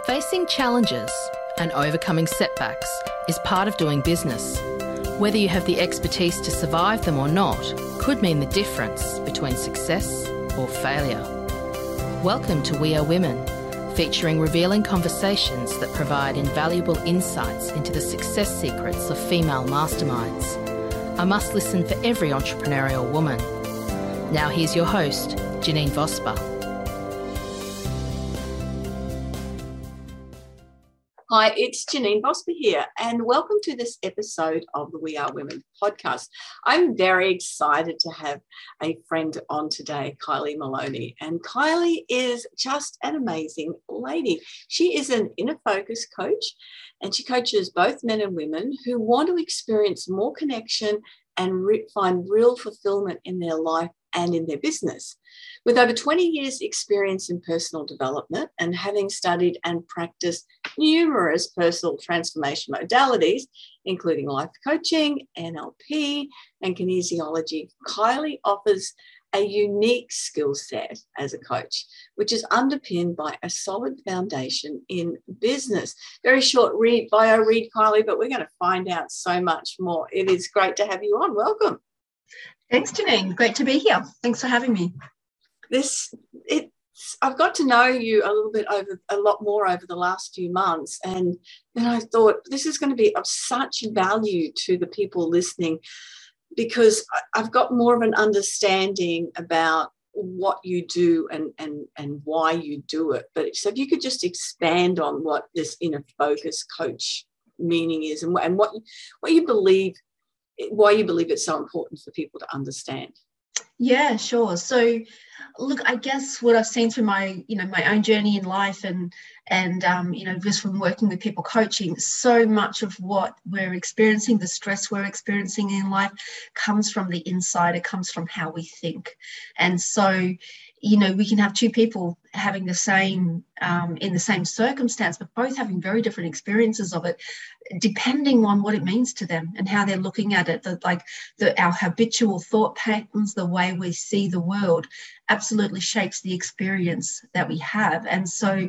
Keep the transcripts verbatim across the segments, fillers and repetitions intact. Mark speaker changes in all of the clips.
Speaker 1: Facing challenges and overcoming setbacks is part of doing business. Whether you have the expertise to survive them or not could mean the difference between success or failure. Welcome to We Are Women, featuring revealing conversations that provide invaluable insights into the success secrets of female masterminds. A must listen for every entrepreneurial woman. Now here's your host, Janine Vosper.
Speaker 2: Hi, it's Janine Vosper here, and welcome to this episode of the We Are Women podcast. I'm very excited to have a friend on today, Kylie Maloney, and Kylie is just an amazing lady. She is an inner focus coach, and she coaches both men and women who want to experience more connection and re- find real fulfillment in their life and in their business. With over twenty years experience in personal development and having studied and practiced numerous personal transformation modalities, including life coaching, N L P, and kinesiology, Kylie offers a unique skill set as a coach, which is underpinned by a solid foundation in business. Very short read, bio read, Kylie, but we're going to find out so much more. It is great to have you on. Welcome.
Speaker 3: Thanks, Janine. Great to be here. Thanks for having me.
Speaker 2: This, it's, I've got to know you a little bit over, a lot more over the last few months. And then I thought this is going to be of such value to the people listening because I've got more of an understanding about what you do and, and, and why you do it. But so if you could just expand on what this inner focus coach meaning is and, and what, what you believe, why you believe it's so important for people to understand.
Speaker 3: Yeah, sure. So, look, I guess what I've seen through my, you know, my own journey in life and, and um, you know, just from working with people coaching, so much of what we're experiencing, the stress we're experiencing in life comes from the inside. It comes from how we think. And so, you know, we can have two people having the same, um, in the same circumstance, but both having very different experiences of it, depending on what it means to them and how they're looking at it. The, like the, our habitual thought patterns, the way we see the world absolutely shapes the experience that we have. And so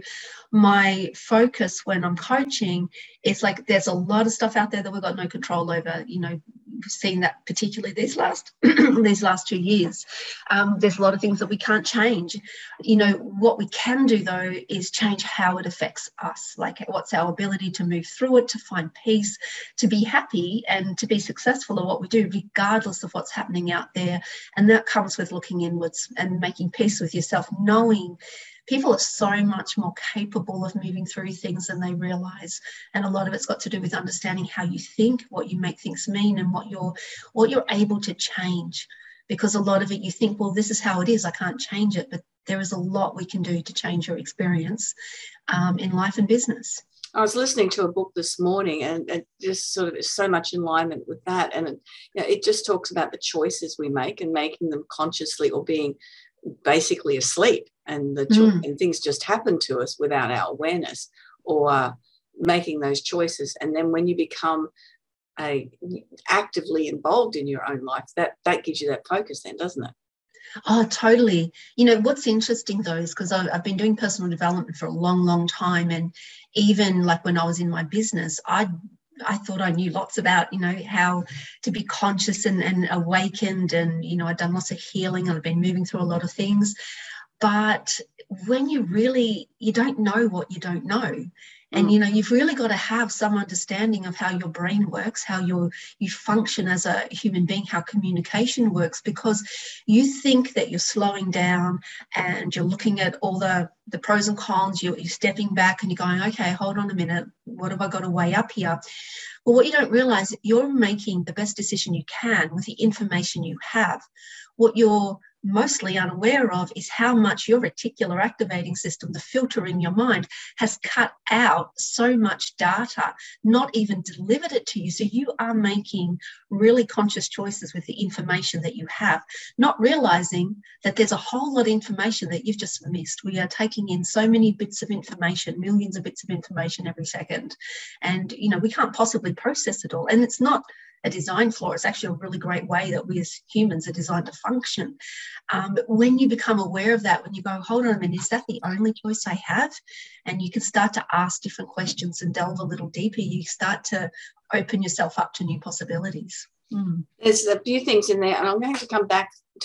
Speaker 3: my focus when I'm coaching is like there's a lot of stuff out there that we've got no control over. You know, we've seen that particularly these last these last two years. Um, there's a lot of things that we can't change. You know, what we can do though is change how it affects us. Like what's our ability to move through it, to find peace, to be happy and to be successful at what we do, regardless of what's happening out there. And that comes with looking inwards and making peace with yourself, knowing people are so much more capable of moving through things than they realize. And a lot of it's got to do with understanding how you think, what you make things mean, and what you're what you're able to change. Because a lot of it you think, well, this is how it is, I can't change it. But there is a lot we can do to change your experience um, in life and business.
Speaker 2: I was listening to a book this morning and it just sort of is so much in alignment with that. And it, you know, it just talks about the choices we make and making them consciously or being basically asleep and the cho- mm. and things just happen to us without our awareness or uh, making those choices. And then when you become a, actively involved in your own life, that, that gives you that focus then, doesn't it?
Speaker 3: Oh, totally. You know, what's interesting though is because I've been doing personal development for a long, long time. And even like when I was in my business, I I thought I knew lots about, you know, how to be conscious and, and awakened. And, you know, I'd done lots of healing and I've been moving through a lot of things. But when you really, you don't know what you don't know. And, you know, you've really got to have some understanding of how your brain works, how you you function as a human being, how communication works, because you think that you're slowing down and you're looking at all the, the pros and cons, you're, you're stepping back and you're going, okay, hold on a minute, what have I got to weigh up here? Well, what you don't realize, you're making the best decision you can with the information you have. What you're mostly unaware of is how much your reticular activating system, the filter in your mind, has cut out so much data, not even delivered it to you. So you are making really conscious choices with the information that you have, not realizing that there's a whole lot of information that you've just missed. We are taking in so many bits of information, millions of bits of information every second. And, you know, we can't possibly process it all. And it's not a design flaw. It's actually a really great way that we as humans are designed to function. Um, but when you become aware of that, when you go, hold on a minute, is that the only choice I have? And you can start to ask different questions and delve a little deeper. You start to open yourself up to new possibilities. Mm.
Speaker 2: There's a few things in there, and I'm going to come back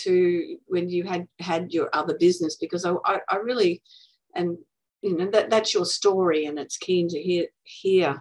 Speaker 2: to when you had had your other business, because I, I, I really, and you know that that's your story, and it's keen to hear hear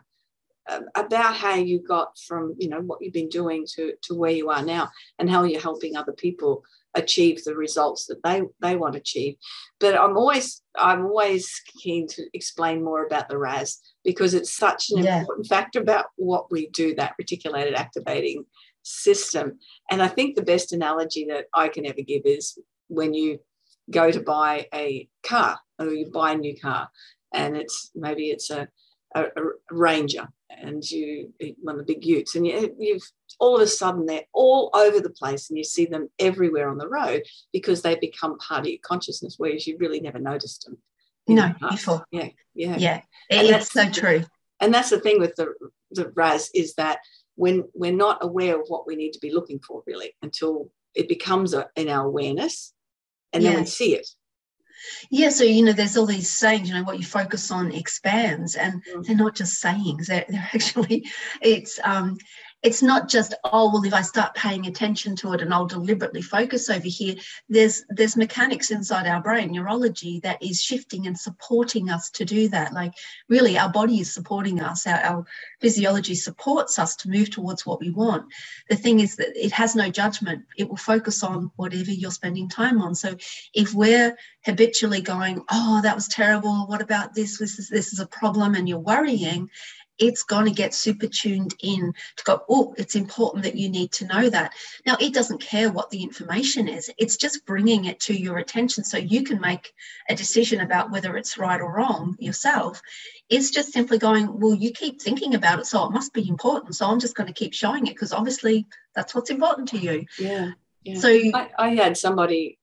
Speaker 2: about how you got from, you know, what you've been doing to to where you are now, and how you're helping other people achieve the results that they they want to achieve. But I'm always I'm always keen to explain more about the R A S, because it's such an yeah. important factor about what we do, that reticulated activating system. And I think the best analogy that I can ever give is when you go to buy a car, or you buy a new car, and it's maybe it's a, a, a Ranger, and you one of the big utes, and you, you've all of a sudden they're all over the place, and you see them everywhere on the road because they become part of your consciousness, whereas you really never noticed them.
Speaker 3: No, before.
Speaker 2: Yeah, yeah,
Speaker 3: yeah. It's so true.
Speaker 2: And that's the thing with the the R A S, is that when we're not aware of what we need to be looking for, really, until it becomes a, in our awareness, and yeah. then we see it.
Speaker 3: Yeah, so, you know, there's all these sayings, you know, what you focus on expands, and mm. they're not just sayings. They're, they're actually, it's um, it's not just, oh, well, if I start paying attention to it and I'll deliberately focus over here, there's there's mechanics inside our brain, neurology, that is shifting and supporting us to do that. Like, really, our body is supporting us. Our, our physiology supports us to move towards what we want. The thing is that it has no judgment. It will focus on whatever you're spending time on. So if we're habitually going, oh, that was terrible, what about this, this is, this is a problem, and you're worrying, it's going to get super tuned in to go, oh, it's important that you need to know that. Now, it doesn't care what the information is. It's just bringing it to your attention so you can make a decision about whether it's right or wrong yourself. It's just simply going, well, you keep thinking about it, so it must be important. So I'm just going to keep showing it because obviously that's what's important to you.
Speaker 2: Yeah. yeah.
Speaker 3: So
Speaker 2: I, I had somebody,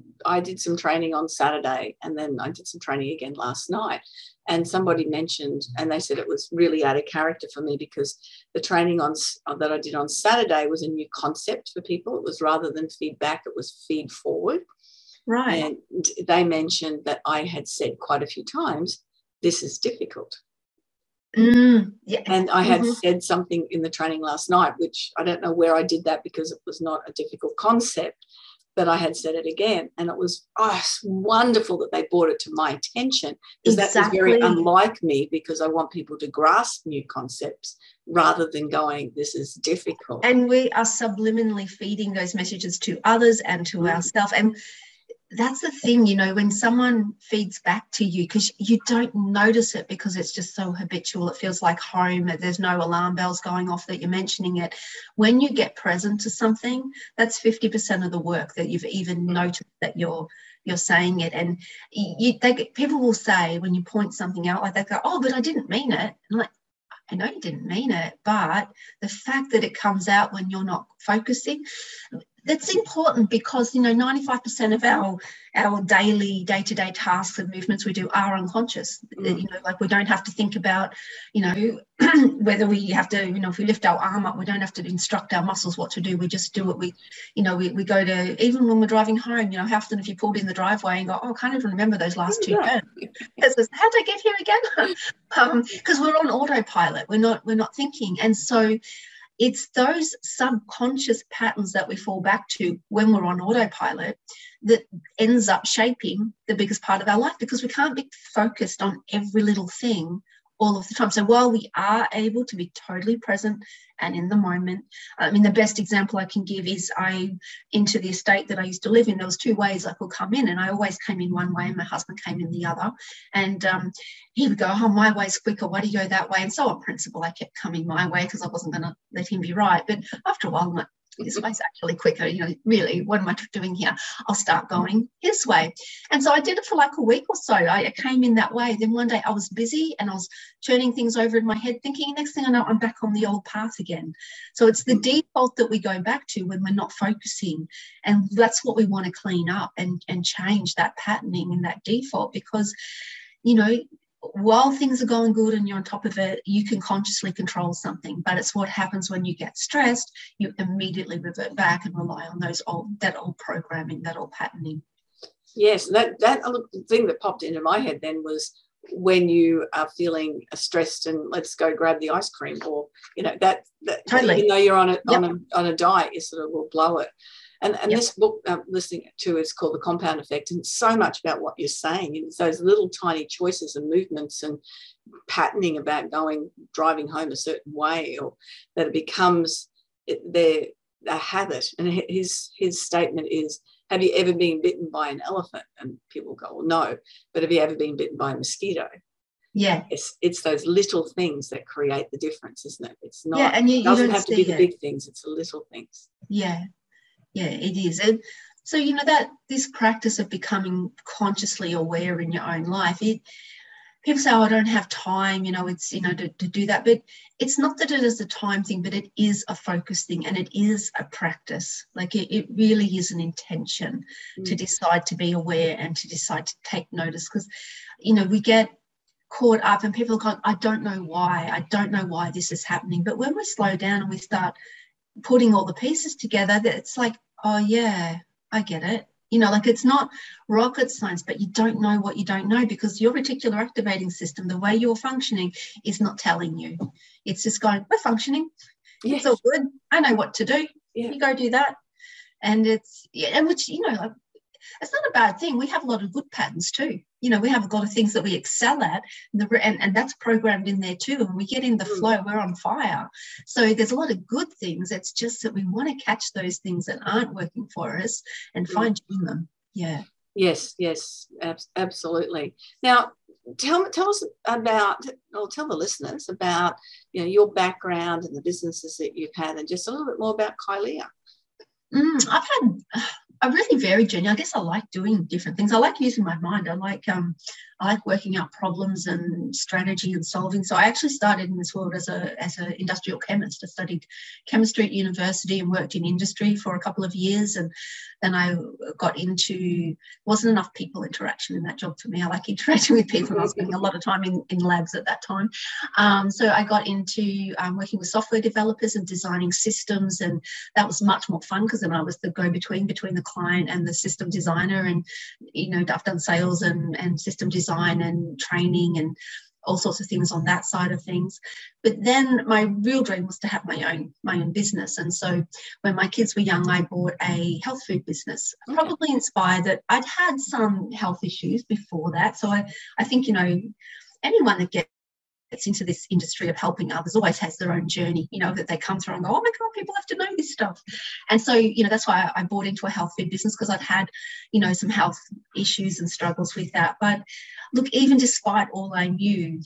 Speaker 2: I did some training on Saturday, and then I did some training again last night. And somebody mentioned, and they said it was really out of character for me, because the training on that I did on Saturday was a new concept for people. It was, rather than feedback, it was feed forward.
Speaker 3: Right.
Speaker 2: And they mentioned that I had said quite a few times, this is difficult.
Speaker 3: Mm, yeah.
Speaker 2: And I had
Speaker 3: mm-hmm.
Speaker 2: said something in the training last night, which I don't know where I did that, because it was not a difficult concept. But I had said it again, and it was oh, wonderful that they brought it to my attention, because
Speaker 3: exactly.
Speaker 2: that was very unlike me, because I want people to grasp new concepts rather than going, this is difficult.
Speaker 3: And we are subliminally feeding those messages to others and to mm. ourselves. And that's the thing, you know, when someone feeds back to you, because you don't notice it because it's just so habitual, it feels like home, there's no alarm bells going off that you're mentioning it. When you get present to something, that's fifty percent of the work, that you've even noticed that you're you're saying it. And you, they get, people will say, when you point something out, like they go, oh, but I didn't mean it. I'm like, I know you didn't mean it, but the fact that it comes out when you're not focusing, that's important, because, you know, ninety-five percent of our our daily day-to-day tasks and movements we do are unconscious. Mm. You know, like we don't have to think about, you know, whether we have to, you know, if we lift our arm up, we don't have to instruct our muscles what to do. We just do it. We, you know, we, we go to, even when we're driving home, you know, how often have you pulled in the driveway and go, oh, I can't even remember those last two turns. It's how did I get here again? um, because we're on autopilot. We're not, we're not thinking. And so it's those subconscious patterns that we fall back to when we're on autopilot that ends up shaping the biggest part of our life, because we can't be focused on every little thing all of the time. So while we are able to be totally present and in the moment, I mean, the best example I can give is I, into the estate that I used to live in, there was two ways I could come in, and I always came in one way and my husband came in the other. And um, he would go, oh, my way's quicker, why do you go that way? And so on principle, I kept coming my way because I wasn't going to let him be right. But after a while, I'm like, this way's actually quicker, you know, really, what am I doing here? I'll start going his way. And so I did it for like a week or so. I came in that way. Then one day I was busy and I was turning things over in my head, thinking, next thing I know, I'm back on the old path again. So it's the default that we go back to when we're not focusing. And that's what we want to clean up and, and change that patterning and that default, because, you know, while things are going good and you're on top of it, you can consciously control something. But it's what happens when you get stressed, you immediately revert back and rely on those old, that old programming, that old patterning.
Speaker 2: Yes, that, that thing that popped into my head then was when you are feeling stressed and let's go grab the ice cream, or, you know, that, that
Speaker 3: Totally.
Speaker 2: even though you're on a,
Speaker 3: Yep.
Speaker 2: on a, on a diet, you sort of will blow it. And, and
Speaker 3: Yep.
Speaker 2: this book I'm listening to is called The Compound Effect, and it's so much about what you're saying. It's those little tiny choices and movements and patterning about going, driving home a certain way, or that it becomes it, their a habit. And his his statement is, have you ever been bitten by an elephant? And people go, well, no. But have you ever been bitten by a mosquito?
Speaker 3: Yeah.
Speaker 2: It's, it's those little things that create the difference, isn't it? It's not,
Speaker 3: Yeah, and you,
Speaker 2: it
Speaker 3: you
Speaker 2: doesn't
Speaker 3: don't
Speaker 2: have to be
Speaker 3: see
Speaker 2: the
Speaker 3: it.
Speaker 2: big things. It's the little things.
Speaker 3: Yeah. Yeah, it is. And so, you know, that this practice of becoming consciously aware in your own life, it, people say, oh, I don't have time, you know, it's, you know, to, to do that. But it's not that it is a time thing, but it is a focus thing, and it is a practice. Like it, it really is an intention mm. to decide to be aware and to decide to take notice. Because, you know, we get caught up and people go, I don't know why. I don't know why this is happening. But when we slow down and we start putting all the pieces together, that it's like, oh yeah, I get it. You know, like it's not rocket science, but you don't know what you don't know, because your reticular activating system, the way you're functioning, is not telling you. It's just going, we're functioning. Yes. It's all good. I know what to do. Yeah. You go do that. And it's, yeah, and which, you know, like, it's not a bad thing. We have a lot of good patterns too. You know, we have a lot of things that we excel at, and, the, and, and that's programmed in there too. And we get in the mm. flow, we're on fire. So there's a lot of good things. It's just that we want to catch those things that aren't working for us and mm. fine tune them. Yeah.
Speaker 2: Yes, yes, ab- absolutely. Now, tell tell us about, or tell the listeners about, you know, your background and the businesses that you've had, and just a little bit more about Kylea.
Speaker 3: Mm, I've had a really varied journey. I guess I like doing different things. I like using my mind. I like um, I like working out problems and strategy and solving. So I actually started in this world as a as an industrial chemist. I studied chemistry at university and worked in industry for a couple of years, and then I got into, wasn't enough people interaction in that job for me. I like interacting with people. I was spending a lot of time in, in labs at that time. Um, so I got into um, working with software developers and designing systems, and that was much more fun because then I was the go-between between the client and the system designer. And, you know, I've done sales and, and system design and training and all sorts of things on that side of things. But then my real dream was to have my own my own business. And so when my kids were young, I bought a health food business, probably inspired that I'd had some health issues before that. So I, I think, you know, anyone that gets gets into this industry of helping others always has their own journey, you know, that they come through and go, oh my God, people have to know this stuff. And so, you know, that's why I bought into a health food business, because I'd had, you know, some health issues and struggles with that. But look, even despite all I knew,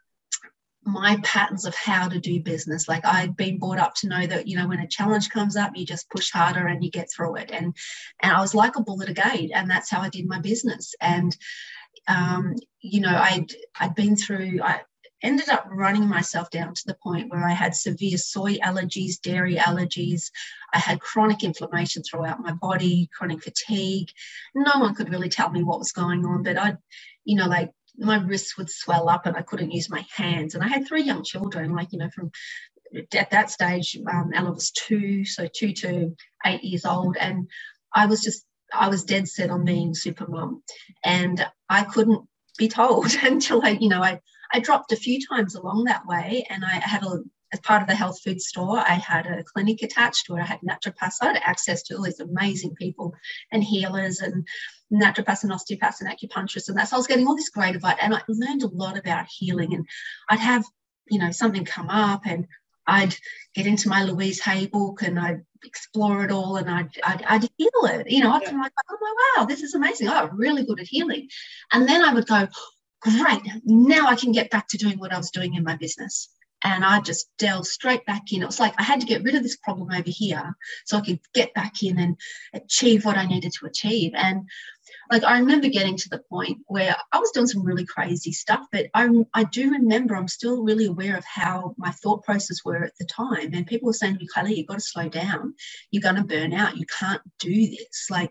Speaker 3: my patterns of how to do business, like I'd been brought up to know that, you know, when a challenge comes up, you just push harder and you get through it. And, and I was like a bull at a gate, and that's how I did my business. And, um, you know, I'd, I'd been through, I, ended up running myself down to the point where I had severe soy allergies, dairy allergies. I had chronic inflammation throughout my body, chronic fatigue. No one could really tell me what was going on, but I, you know, like my wrists would swell up and I couldn't use my hands. And I had three young children, like, you know, from at that stage, um, Ella was two, so two to eight years old. And I was just, I was dead set on being super mum. And I couldn't be told until I, you know, I, I dropped a few times along that way, and I had a, as part of the health food store, I had a clinic attached where I had naturopaths. I had access to all these amazing people and healers and naturopaths and osteopaths and acupuncturists and that. So I was getting all this great advice, and I learned a lot about healing. And I'd have, you know, something come up, and I'd get into my Louise Hay book and I'd explore it all, and I'd, I'd, I'd heal it. You know, I'd be like, oh my wow, this is amazing. Oh, I'm really good at healing. And then I would go, great, now I can get back to doing what I was doing in my business. And I just delved straight back in. It was like I had to get rid of this problem over here so I could get back in and achieve what I needed to achieve. And like I remember getting to the point where I was doing some really crazy stuff, but I, I do remember I'm still really aware of how my thought process were at the time. And people were saying to me, Kylie, you've got to slow down. You're going to burn out. You can't do this. Like,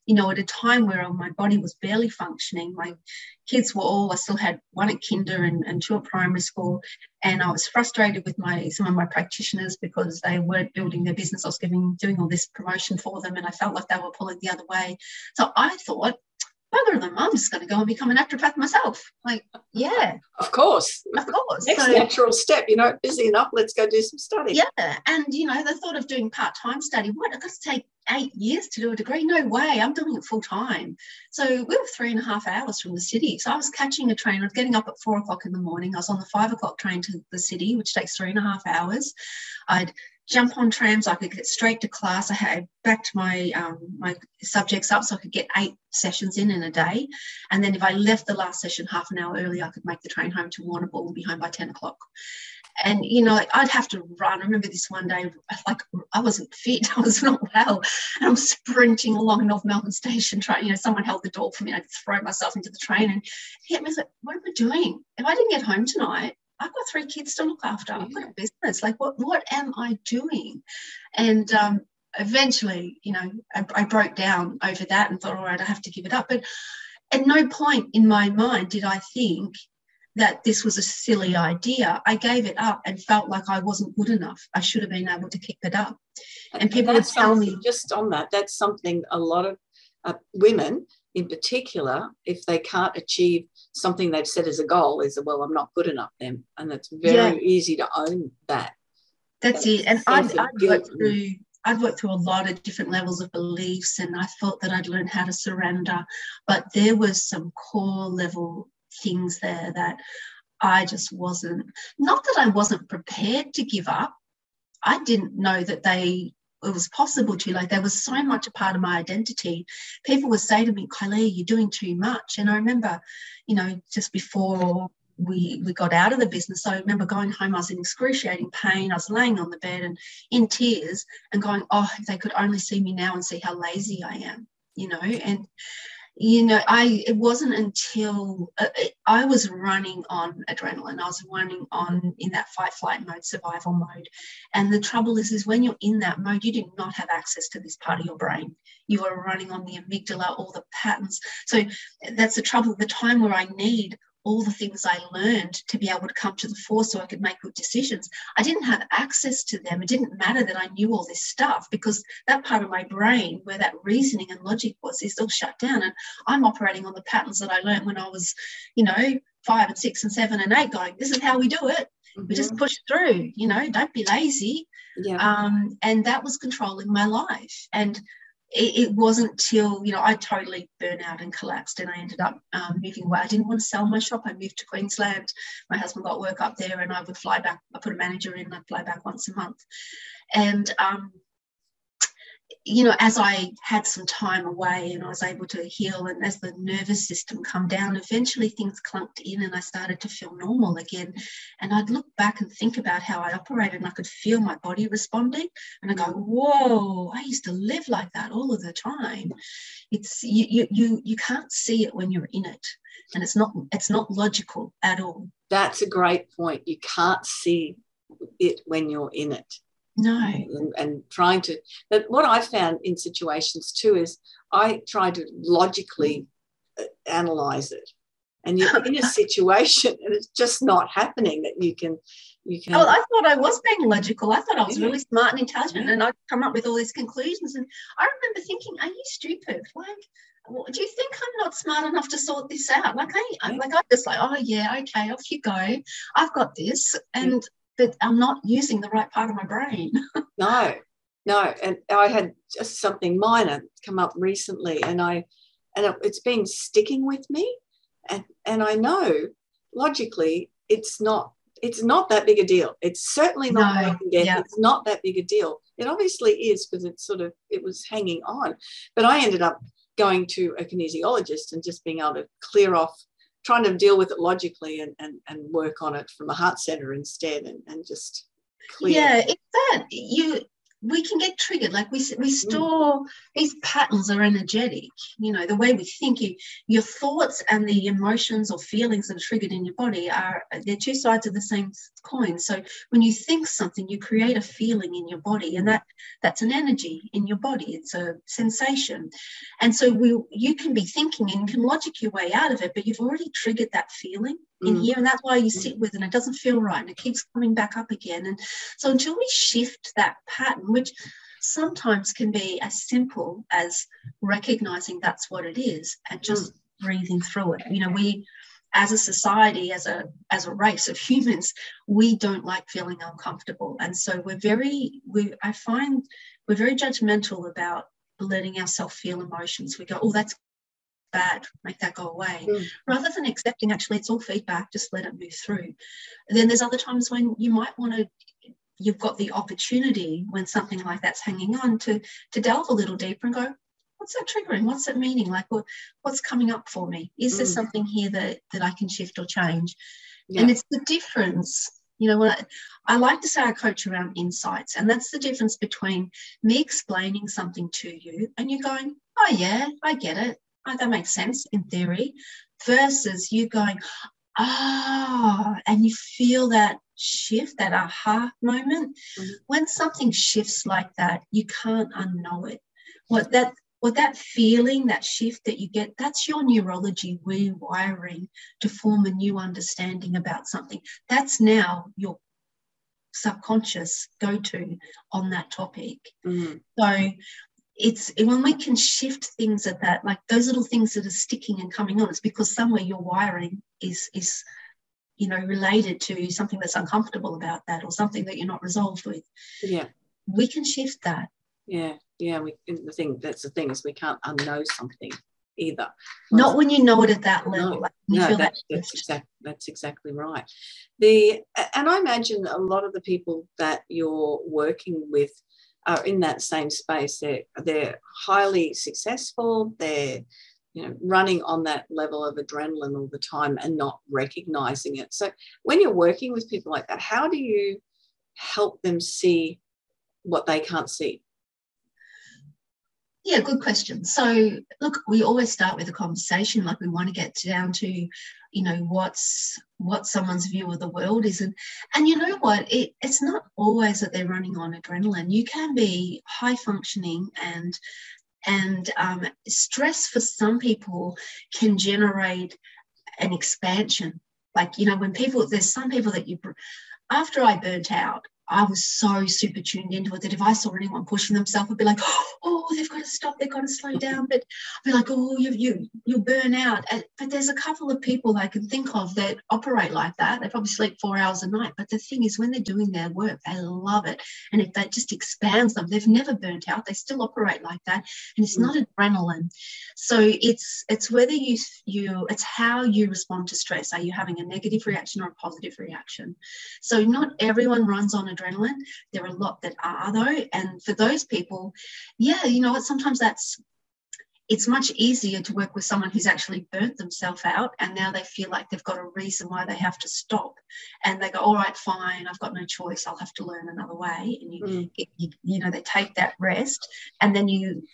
Speaker 3: you know, at a time where my body was barely functioning. My kids were all, I still had one at kinder and, and two at primary school. And I was frustrated with my some of my practitioners because they weren't building their business. I was giving, doing all this promotion for them, and I felt like they were pulling the other way. So I thought, bugger them, I'm just going to go and become a naturopath myself. Like, yeah.
Speaker 2: Of course.
Speaker 3: Of course.
Speaker 2: Next
Speaker 3: so,
Speaker 2: natural step, you know, busy enough, let's go do some study.
Speaker 3: Yeah. And, you know, the thought of doing part-time study, what, I've got to take eight years to do a degree? No way, I'm doing it full-time. So we were three and a half hours from the city. So I was catching a train. I was getting up at four o'clock in the morning. I was on the five o'clock train to the city, which takes three and a half hours. I'd jump on trams, I could get straight to class. I had backed my um, my subjects up so I could get eight sessions in in a day. And then if I left the last session half an hour early, I could make the train home to Warrnambool and be home by ten o'clock. And, you know, like I'd have to run. I remember this one day, like I wasn't fit, I was not well. And I'm sprinting along North Melbourne Station, trying, you know, someone held the door for me. I'd throw myself into the train and hit me. I was like, what am I doing? If I didn't get home tonight, I've got three kids to look after. I've got a business. Like, what what am I doing? And um, eventually, you know, I, I broke down over that and thought, all right, I have to give it up. But at no point in my mind did I think that this was a silly idea. I gave it up and felt like I wasn't good enough. I should have been able to keep it up. And people would tell me.
Speaker 2: Just on that, that's something a lot of uh, women in particular, if they can't achieve something they've set as a goal, is, well, I'm not good enough then. And it's very yeah. easy to own that.
Speaker 3: That's, that's it. And I'd, I'd worked through I'd worked through a lot of different levels of beliefs, and I thought that I'd learned how to surrender. But there was some core level things there that I just wasn't, not that I wasn't prepared to give up. I didn't know that they it was possible to, like, there was so much a part of my identity. People would say to me, Kylie, you're doing too much. And I remember, you know, just before we we got out of the business, I remember going home, I was in excruciating pain. I was laying on the bed and in tears and going, oh, if they could only see me now and see how lazy I am, you know. And you know, I it wasn't until uh, I was running on adrenaline. I was running on in that fight, flight mode, survival mode. And the trouble is, is when you're in that mode, you do not have access to this part of your brain. You are running on the amygdala, all the patterns. So that's the trouble. The time where I need all the things I learned to be able to come to the fore so I could make good decisions. I didn't have access to them. It didn't matter that I knew all this stuff, because that part of my brain where that reasoning and logic was is all shut down. And I'm operating on the patterns that I learned when I was, you know, five and six and seven and eight, going, this is how we do it. Mm-hmm. We just push through, you know, don't be lazy.
Speaker 2: Yeah.
Speaker 3: Um, and that was controlling my life. And it wasn't till, you know, I totally burnt out and collapsed, and I ended up um, moving away. I didn't want to sell my shop. I moved to Queensland. My husband got work up there, and I would fly back. I put a manager in, and I'd fly back once a month. And, um, you know, as I had some time away and I was able to heal, and as the nervous system come down, eventually things clunked in and I started to feel normal again. And I'd look back and think about how I operated, and I could feel my body responding. And I go, whoa, I used to live like that all of the time. It's you, you, you, you can't see it when you're in it. And it's not, it's not logical at all.
Speaker 2: That's a great point. You can't see it when you're in it.
Speaker 3: No.
Speaker 2: And, and trying to, but what I found in situations too is I try to logically analyze it, and you're in a situation and it's just not happening that you can, you can.
Speaker 3: Oh, I thought I was being logical. I thought I was yeah. really smart and intelligent, yeah. and I'd come up with all these conclusions. And I remember thinking, are you stupid? Like, do you think I'm not smart enough to sort this out? Like, I, I'm like, I'm just like, oh yeah, okay, off you go. I've got this. And yeah. but I'm not using the right part of my brain.
Speaker 2: no, no. And I had just something minor come up recently, and I, and it, it's been sticking with me. And, and I know logically it's not, it's not that big a deal. It's certainly not
Speaker 3: no,
Speaker 2: working death.
Speaker 3: Yeah.
Speaker 2: It's not that big a deal. It obviously is, because it's sort of, it was hanging on. But I ended up going to a kinesiologist and just being able to clear off, trying to deal with it logically and, and, and work on it from a heart center instead, and, and just clear.
Speaker 3: Yeah, it's that. You, we can get triggered. Like we we store mm. these patterns are energetic. You know, the way we think, you, your thoughts and the emotions or feelings that are triggered in your body are, they're two sides of the same coin. So when you think something, you create a feeling in your body, and that that's an energy in your body. It's a sensation. And so we you can be thinking and you can logic your way out of it, but you've already triggered that feeling in here, and that's why you sit with it and it doesn't feel right and it keeps coming back up again. And so until we shift that pattern, which sometimes can be as simple as recognizing that's what it is and just mm. breathing through it. You know, we as a society, as a as a race of humans, we don't like feeling uncomfortable, and so we're very we I find we're very judgmental about letting ourselves feel emotions. We go, oh, that's bad, make that go away, mm. rather than accepting actually it's all feedback, just let it move through. And then there's other times when you might want to, you've got the opportunity when something like that's hanging on to to delve a little deeper and go, what's that triggering, what's that meaning, like what what's coming up for me, is mm. there something here that that I can shift or change? Yeah. And it's the difference, you know, when I, I like to say I coach around insights, and that's the difference between me explaining something to you and you going, oh yeah, I get it, oh, that makes sense in theory, versus you going, ah, and you feel that shift, that aha moment. Mm-hmm. When something shifts like that, you can't unknow it. What that what that feeling, that shift that you get, that's your neurology rewiring to form a new understanding about something. That's now your subconscious go-to on that topic. Mm-hmm. So it's when we can shift things at that, like those little things that are sticking and coming on, it's because somewhere your wiring is is you know related to something that's uncomfortable about that, or something that you're not resolved with. Yeah, we can shift that.
Speaker 2: Yeah, yeah. We the thing that's the thing is we can't unknow something either.
Speaker 3: Not well, when you know it at that level.
Speaker 2: No,
Speaker 3: like
Speaker 2: no that, that that's exactly that's exactly right. The and I imagine a lot of the people that you're working with are in that same space. They're they're highly successful. They're you know running on that level of adrenaline all the time and not recognizing it. So when you're working with people like that, how do you help them see what they can't see?
Speaker 3: Yeah, good question. So look, we always start with a conversation, like we want to get down to, you know, what's what someone's view of the world is. And, and you know what, it, it's not always that they're running on adrenaline. You can be high functioning, and and um, stress for some people can generate an expansion. Like, you know, when people, there's some people that you, after I burnt out, I was so super tuned into it that if I saw anyone pushing themselves, I'd be like, oh, they've got to stop, they've got to slow down. But I'd be like, oh, you, you, you'll burn out. But there's a couple of people I can think of that operate like that. They probably sleep four hours a night. But the thing is, when they're doing their work, they love it. And if that just expands them, they've never burnt out. They still operate like that. And it's not adrenaline. So it's it's whether you, you, it's how you respond to stress. Are you having a negative reaction or a positive reaction? So not everyone runs on adrenaline. There are a lot that are, though, and for those people, yeah, you know what, sometimes that's it's much easier to work with someone who's actually burnt themselves out, and now they feel like they've got a reason why they have to stop, and they go, all right, fine, I've got no choice, I'll have to learn another way. And you mm. you, you know, they take that rest, and then you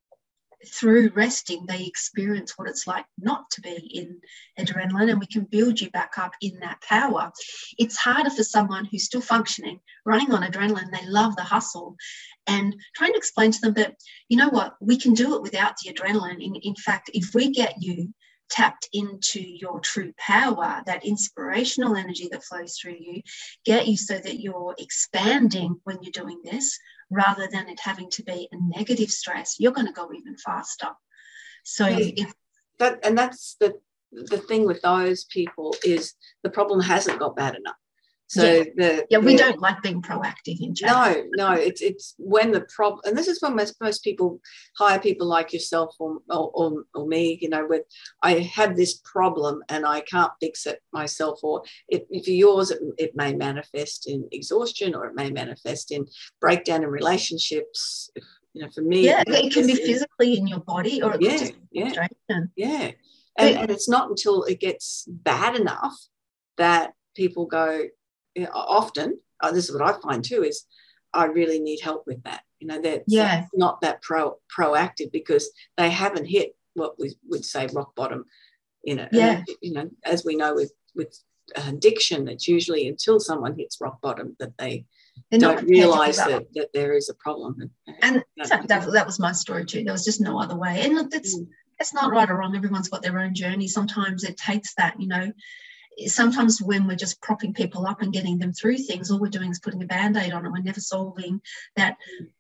Speaker 3: through resting, they experience what it's like not to be in adrenaline, and we can build you back up in that power. It's harder for someone who's still functioning, running on adrenaline, they love the hustle, and trying to explain to them that, you know what, we can do it without the adrenaline. In, in fact, if we get you tapped into your true power, that inspirational energy that flows through you, get you so that you're expanding when you're doing this, rather than it having to be a negative stress, you're going to go even faster. So
Speaker 2: yeah,
Speaker 3: if
Speaker 2: that, and that's the the thing with those people is the problem hasn't got bad enough. So
Speaker 3: yeah,
Speaker 2: the
Speaker 3: yeah we
Speaker 2: the,
Speaker 3: don't like being proactive in change.
Speaker 2: No, no, it's it's when the problem, and this is when most, most people hire people like yourself or, or or me, you know, with I have this problem and I can't fix it myself, or it, for yours it, it may manifest in exhaustion, or it may manifest in breakdown in relationships. You know, for me,
Speaker 3: yeah, it, it can be physically in your body, or it
Speaker 2: yeah,
Speaker 3: could just be
Speaker 2: yeah, yeah, and,
Speaker 3: but,
Speaker 2: and it's not until it gets bad enough that people go. You know, often, uh, this is what I find too, is I really need help with that. You know, they're
Speaker 3: Yeah.
Speaker 2: not that pro proactive because they haven't hit what we would say rock bottom. You know,
Speaker 3: Yeah.
Speaker 2: and, you know, as we know with with addiction, it's usually until someone hits rock bottom that they
Speaker 3: They're not
Speaker 2: don't
Speaker 3: prepared to
Speaker 2: realise
Speaker 3: give up.
Speaker 2: that, that there is a problem.
Speaker 3: And in fact, that, that was my story too. There was just no other way. And look, that's
Speaker 2: Mm.
Speaker 3: that's not right or wrong. Everyone's got their own journey. Sometimes it takes that, you know. Sometimes when we're just propping people up and getting them through things, all we're doing is putting a Band-Aid on it. We're never solving that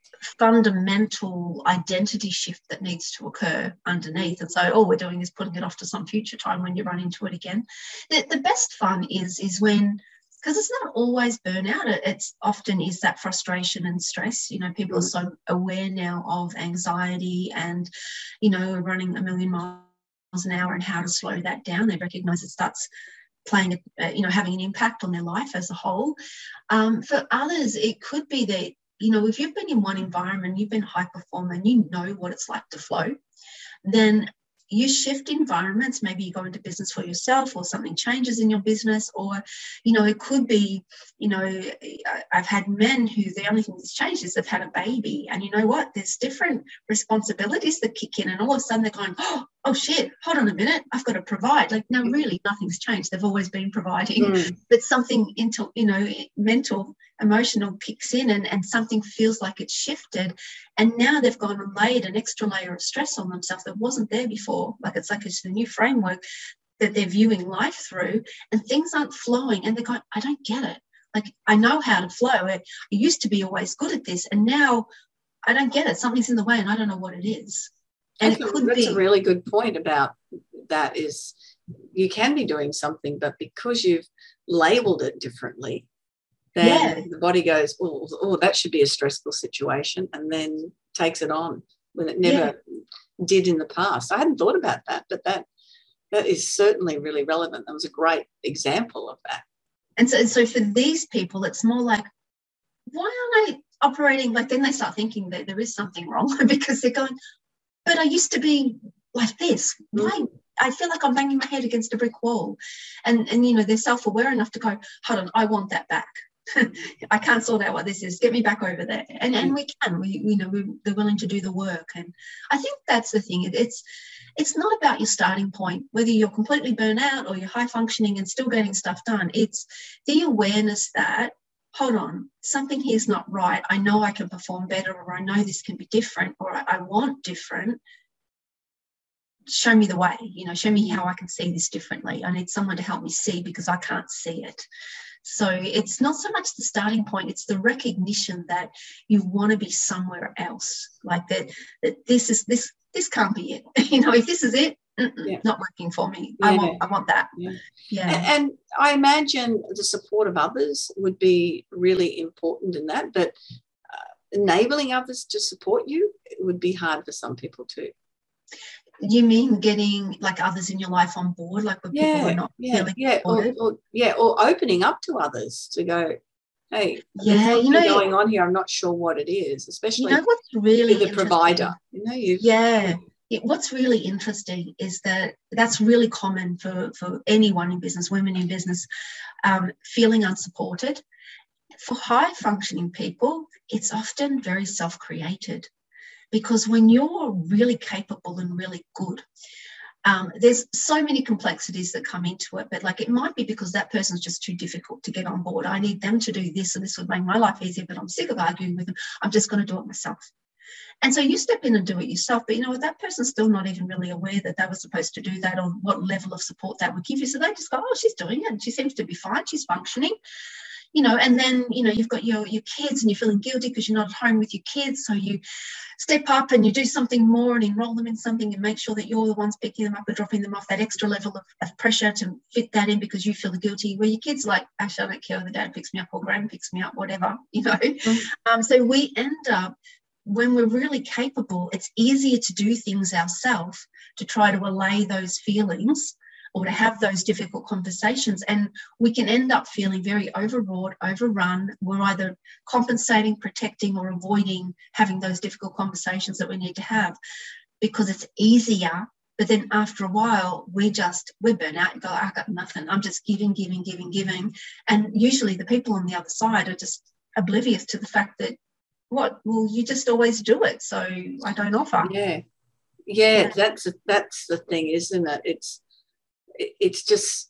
Speaker 3: fundamental identity shift that needs to occur underneath. And so all we're doing is putting it off to some future time when you run into it again. The, the best fun is, is when, because it's not always burnout, it, it's often is that frustration and stress. You know, people are so aware now of anxiety and, you know, running a million miles an hour and how to slow that down. They recognise it starts playing, a, you know, having an impact on their life as a whole. Um, for others, it could be that, you know, if you've been in one environment, you've been high performer and you know what it's like to flow, then you shift environments. Maybe you go into business for yourself or something changes in your business, or, you know, it could be, you know, I've had men who the only thing that's changed is they've had a baby, and you know what, there's different responsibilities that kick in, and all of a sudden they're going, oh, oh shit, hold on a minute, I've got to provide. Like, no, really, nothing's changed. They've always been providing,
Speaker 2: Mm.
Speaker 3: but something into, you know, mental, emotional kicks in, and, and something feels like it's shifted. And now they've gone and laid an extra layer of stress on themselves that wasn't there before. Like, it's like it's a new framework that they're viewing life through, and things aren't flowing. And they're going, I don't get it. Like, I know how to flow. I, I used to be always good at this, and now I don't get it. Something's in the way and I don't know what it is. And
Speaker 2: That's,
Speaker 3: it could
Speaker 2: that's
Speaker 3: be
Speaker 2: a really good point about that, is you can be doing something, but because you've labelled it differently, then
Speaker 3: Yeah.
Speaker 2: the body goes, oh, oh, that should be a stressful situation, and then takes it on when it never did in the past. I hadn't thought about that, but that that is certainly really relevant. That was a great example of that.
Speaker 3: And so, so for these people, it's more like, why aren't I operating? Like, then they start thinking that there is something wrong because they're going, but I used to be like this. Why?
Speaker 2: Mm.
Speaker 3: I feel like I'm banging my head against a brick wall. And, and you know, they're self-aware enough to go, hold on, I want that back. I can't sort out what this is. Get me back over there. And and we can. We, you know, we, they're willing to do the work. And I think that's the thing. It, it's it's not about your starting point, whether you're completely burnt out or you're high functioning and still getting stuff done. It's the awareness that, hold on, something here's not right. I know I can perform better, or I know this can be different, or I, I want different. Show me the way, you know, show me how I can see this differently. I need someone to help me see because I can't see it. So it's not so much the starting point, it's the recognition that you want to be somewhere else. Like that, that this is this this can't be it. You know, if this is it, yeah. not working for me.
Speaker 2: Yeah.
Speaker 3: I want I want that.
Speaker 2: Yeah.
Speaker 3: yeah.
Speaker 2: And, and I imagine the support of others would be really important in that, but uh, enabling others to support you, it would be hard for some people too.
Speaker 3: You mean getting like others in your life on board, like when
Speaker 2: yeah,
Speaker 3: people are not
Speaker 2: yeah,
Speaker 3: feeling
Speaker 2: yeah, or, or, yeah, or opening up to others to go, hey,
Speaker 3: yeah,
Speaker 2: there's something
Speaker 3: you know,
Speaker 2: going on here. I'm not sure what it is, especially
Speaker 3: you know what's really
Speaker 2: with the provider. You know, you
Speaker 3: yeah. It, what's really interesting is that that's really common for for anyone in business, women in business, um, feeling unsupported. For high functioning people, it's often very self-created. Because when you're really capable and really good, um, there's so many complexities that come into it. But like, it might be because that person's just too difficult to get on board. I need them to do this, and this would make my life easier, but I'm sick of arguing with them. I'm just going to do it myself. And so you step in and do it yourself. But you know what? That person's still not even really aware that they were supposed to do that, or what level of support that would give you. So they just go, oh, she's doing it, and she seems to be fine. She's functioning. You know, and then, you know, you've got your, your kids and you're feeling guilty because you're not at home with your kids. So you step up and you do something more and enroll them in something and make sure that you're the ones picking them up or dropping them off, that extra level of, of pressure to fit that in because you feel guilty. Where your kids like, actually, I don't care whether dad picks me up or grand picks me up, whatever, you know. Mm-hmm. Um, so we end up, when we're really capable, it's easier to do things ourselves to try to allay those feelings or to have those difficult conversations. And we can end up feeling very overwrought, overrun. We're either compensating, protecting, or avoiding having those difficult conversations that we need to have because it's easier. But then after a while, we just, we're burnt out. You go, I got nothing. I'm just giving, giving, giving, giving. And usually the people on the other side are just oblivious to the fact that what? Well, you just always do it, so I don't offer.
Speaker 2: Yeah, yeah, yeah. that's that's the thing, isn't it? It's it's just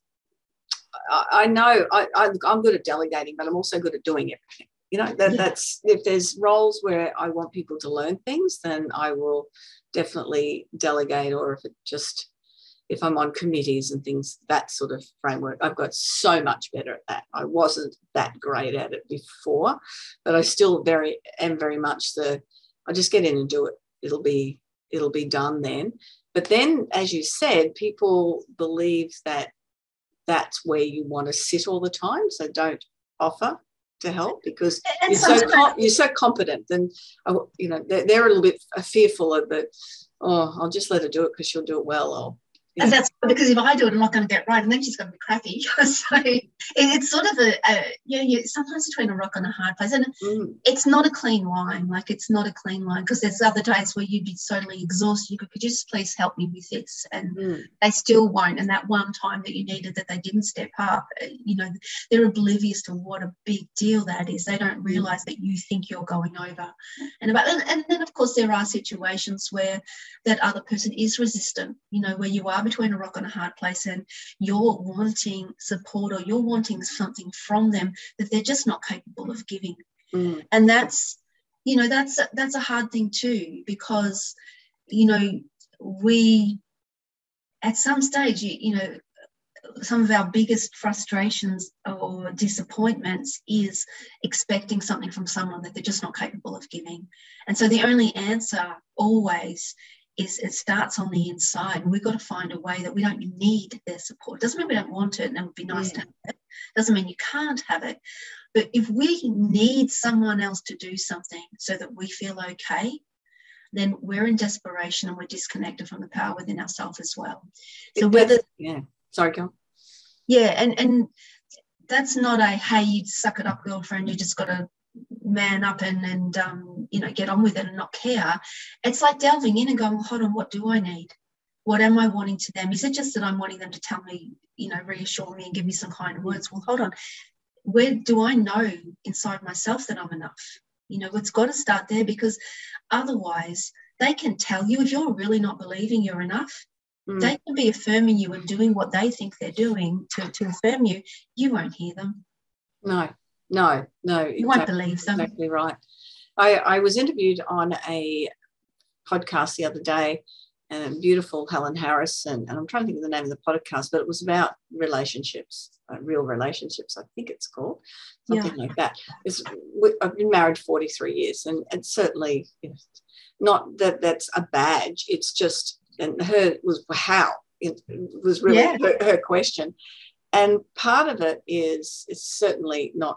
Speaker 2: I, I know I, I I'm good at delegating, but I'm also good at doing everything. You know, that, yeah. that's if there's roles where I want people to learn things, then I will definitely delegate, or if it just if I'm on committees and things, that sort of framework, I've got so much better at that. I wasn't that great at it before, but I still very am very much the, I just get in and do it. It'll be, it'll be done then. But then, as you said, people believe that that's where you want to sit all the time, so don't offer to help because you're so, com- you're so competent. Then, you know, they're, they're a little bit fearful of it. Oh, I'll just let her do it because she'll do it well. I'll,
Speaker 3: Yeah. And that's because if I do it, I'm not going to get it right, and then she's going to be crappy. So it, it's sort of a, a yeah, yeah, sometimes between a rock and a hard place, and mm. it's not a clean line. Like it's not a clean line because there's other days where you'd be totally exhausted. You could, could you just please help me with this, and mm. they still won't. And that one time that you needed that they didn't step up, you know, they're oblivious to what a big deal that is. They don't realise that you think you're going over, and about, and, and then of course there are situations where that other person is resistant. You know, where you are between a rock and a hard place and you're wanting support or you're wanting something from them that they're just not capable of giving. Mm. And that's, you know, that's, that's a hard thing too, because, you know, we, at some stage, you, you know, some of our biggest frustrations or disappointments is expecting something from someone that they're just not capable of giving. And so the only answer always is it starts on the inside, and we've got to find a way that we don't need their support. Doesn't mean we don't want it and it would be nice yeah. to have it. Doesn't mean you can't have it. But if we need someone else to do something so that we feel okay, then we're in desperation and we're disconnected from the power within ourselves as well. So
Speaker 2: it,
Speaker 3: whether
Speaker 2: yeah, sorry, go on.
Speaker 3: Yeah, and and that's not a hey, you suck it up, girlfriend. You just got to man up and and um you know get on with it and not care. It's like delving in and going, well, hold on, what do I need? What am I wanting to them? Is it just that I'm wanting them to tell me, you know, reassure me and give me some kind words? Well, hold on, where do I know inside myself that I'm enough? You know, it's got to start there, because otherwise they can tell you if you're really not believing you're enough. Mm. They can be affirming you and doing what they think they're doing to, to affirm you. You won't hear them.
Speaker 2: No. No, no.
Speaker 3: You won't believe them.
Speaker 2: Exactly right. I, I was interviewed on a podcast the other day, and beautiful Helen Harris, and, and I'm trying to think of the name of the podcast, but it was about relationships, uh, real relationships, I think it's called, something yeah. like that. It's, I've been married forty-three years, and it's certainly, you know, not that that's a badge. It's just, and her was how, it was really yeah. her, her question. And part of it is, it's certainly not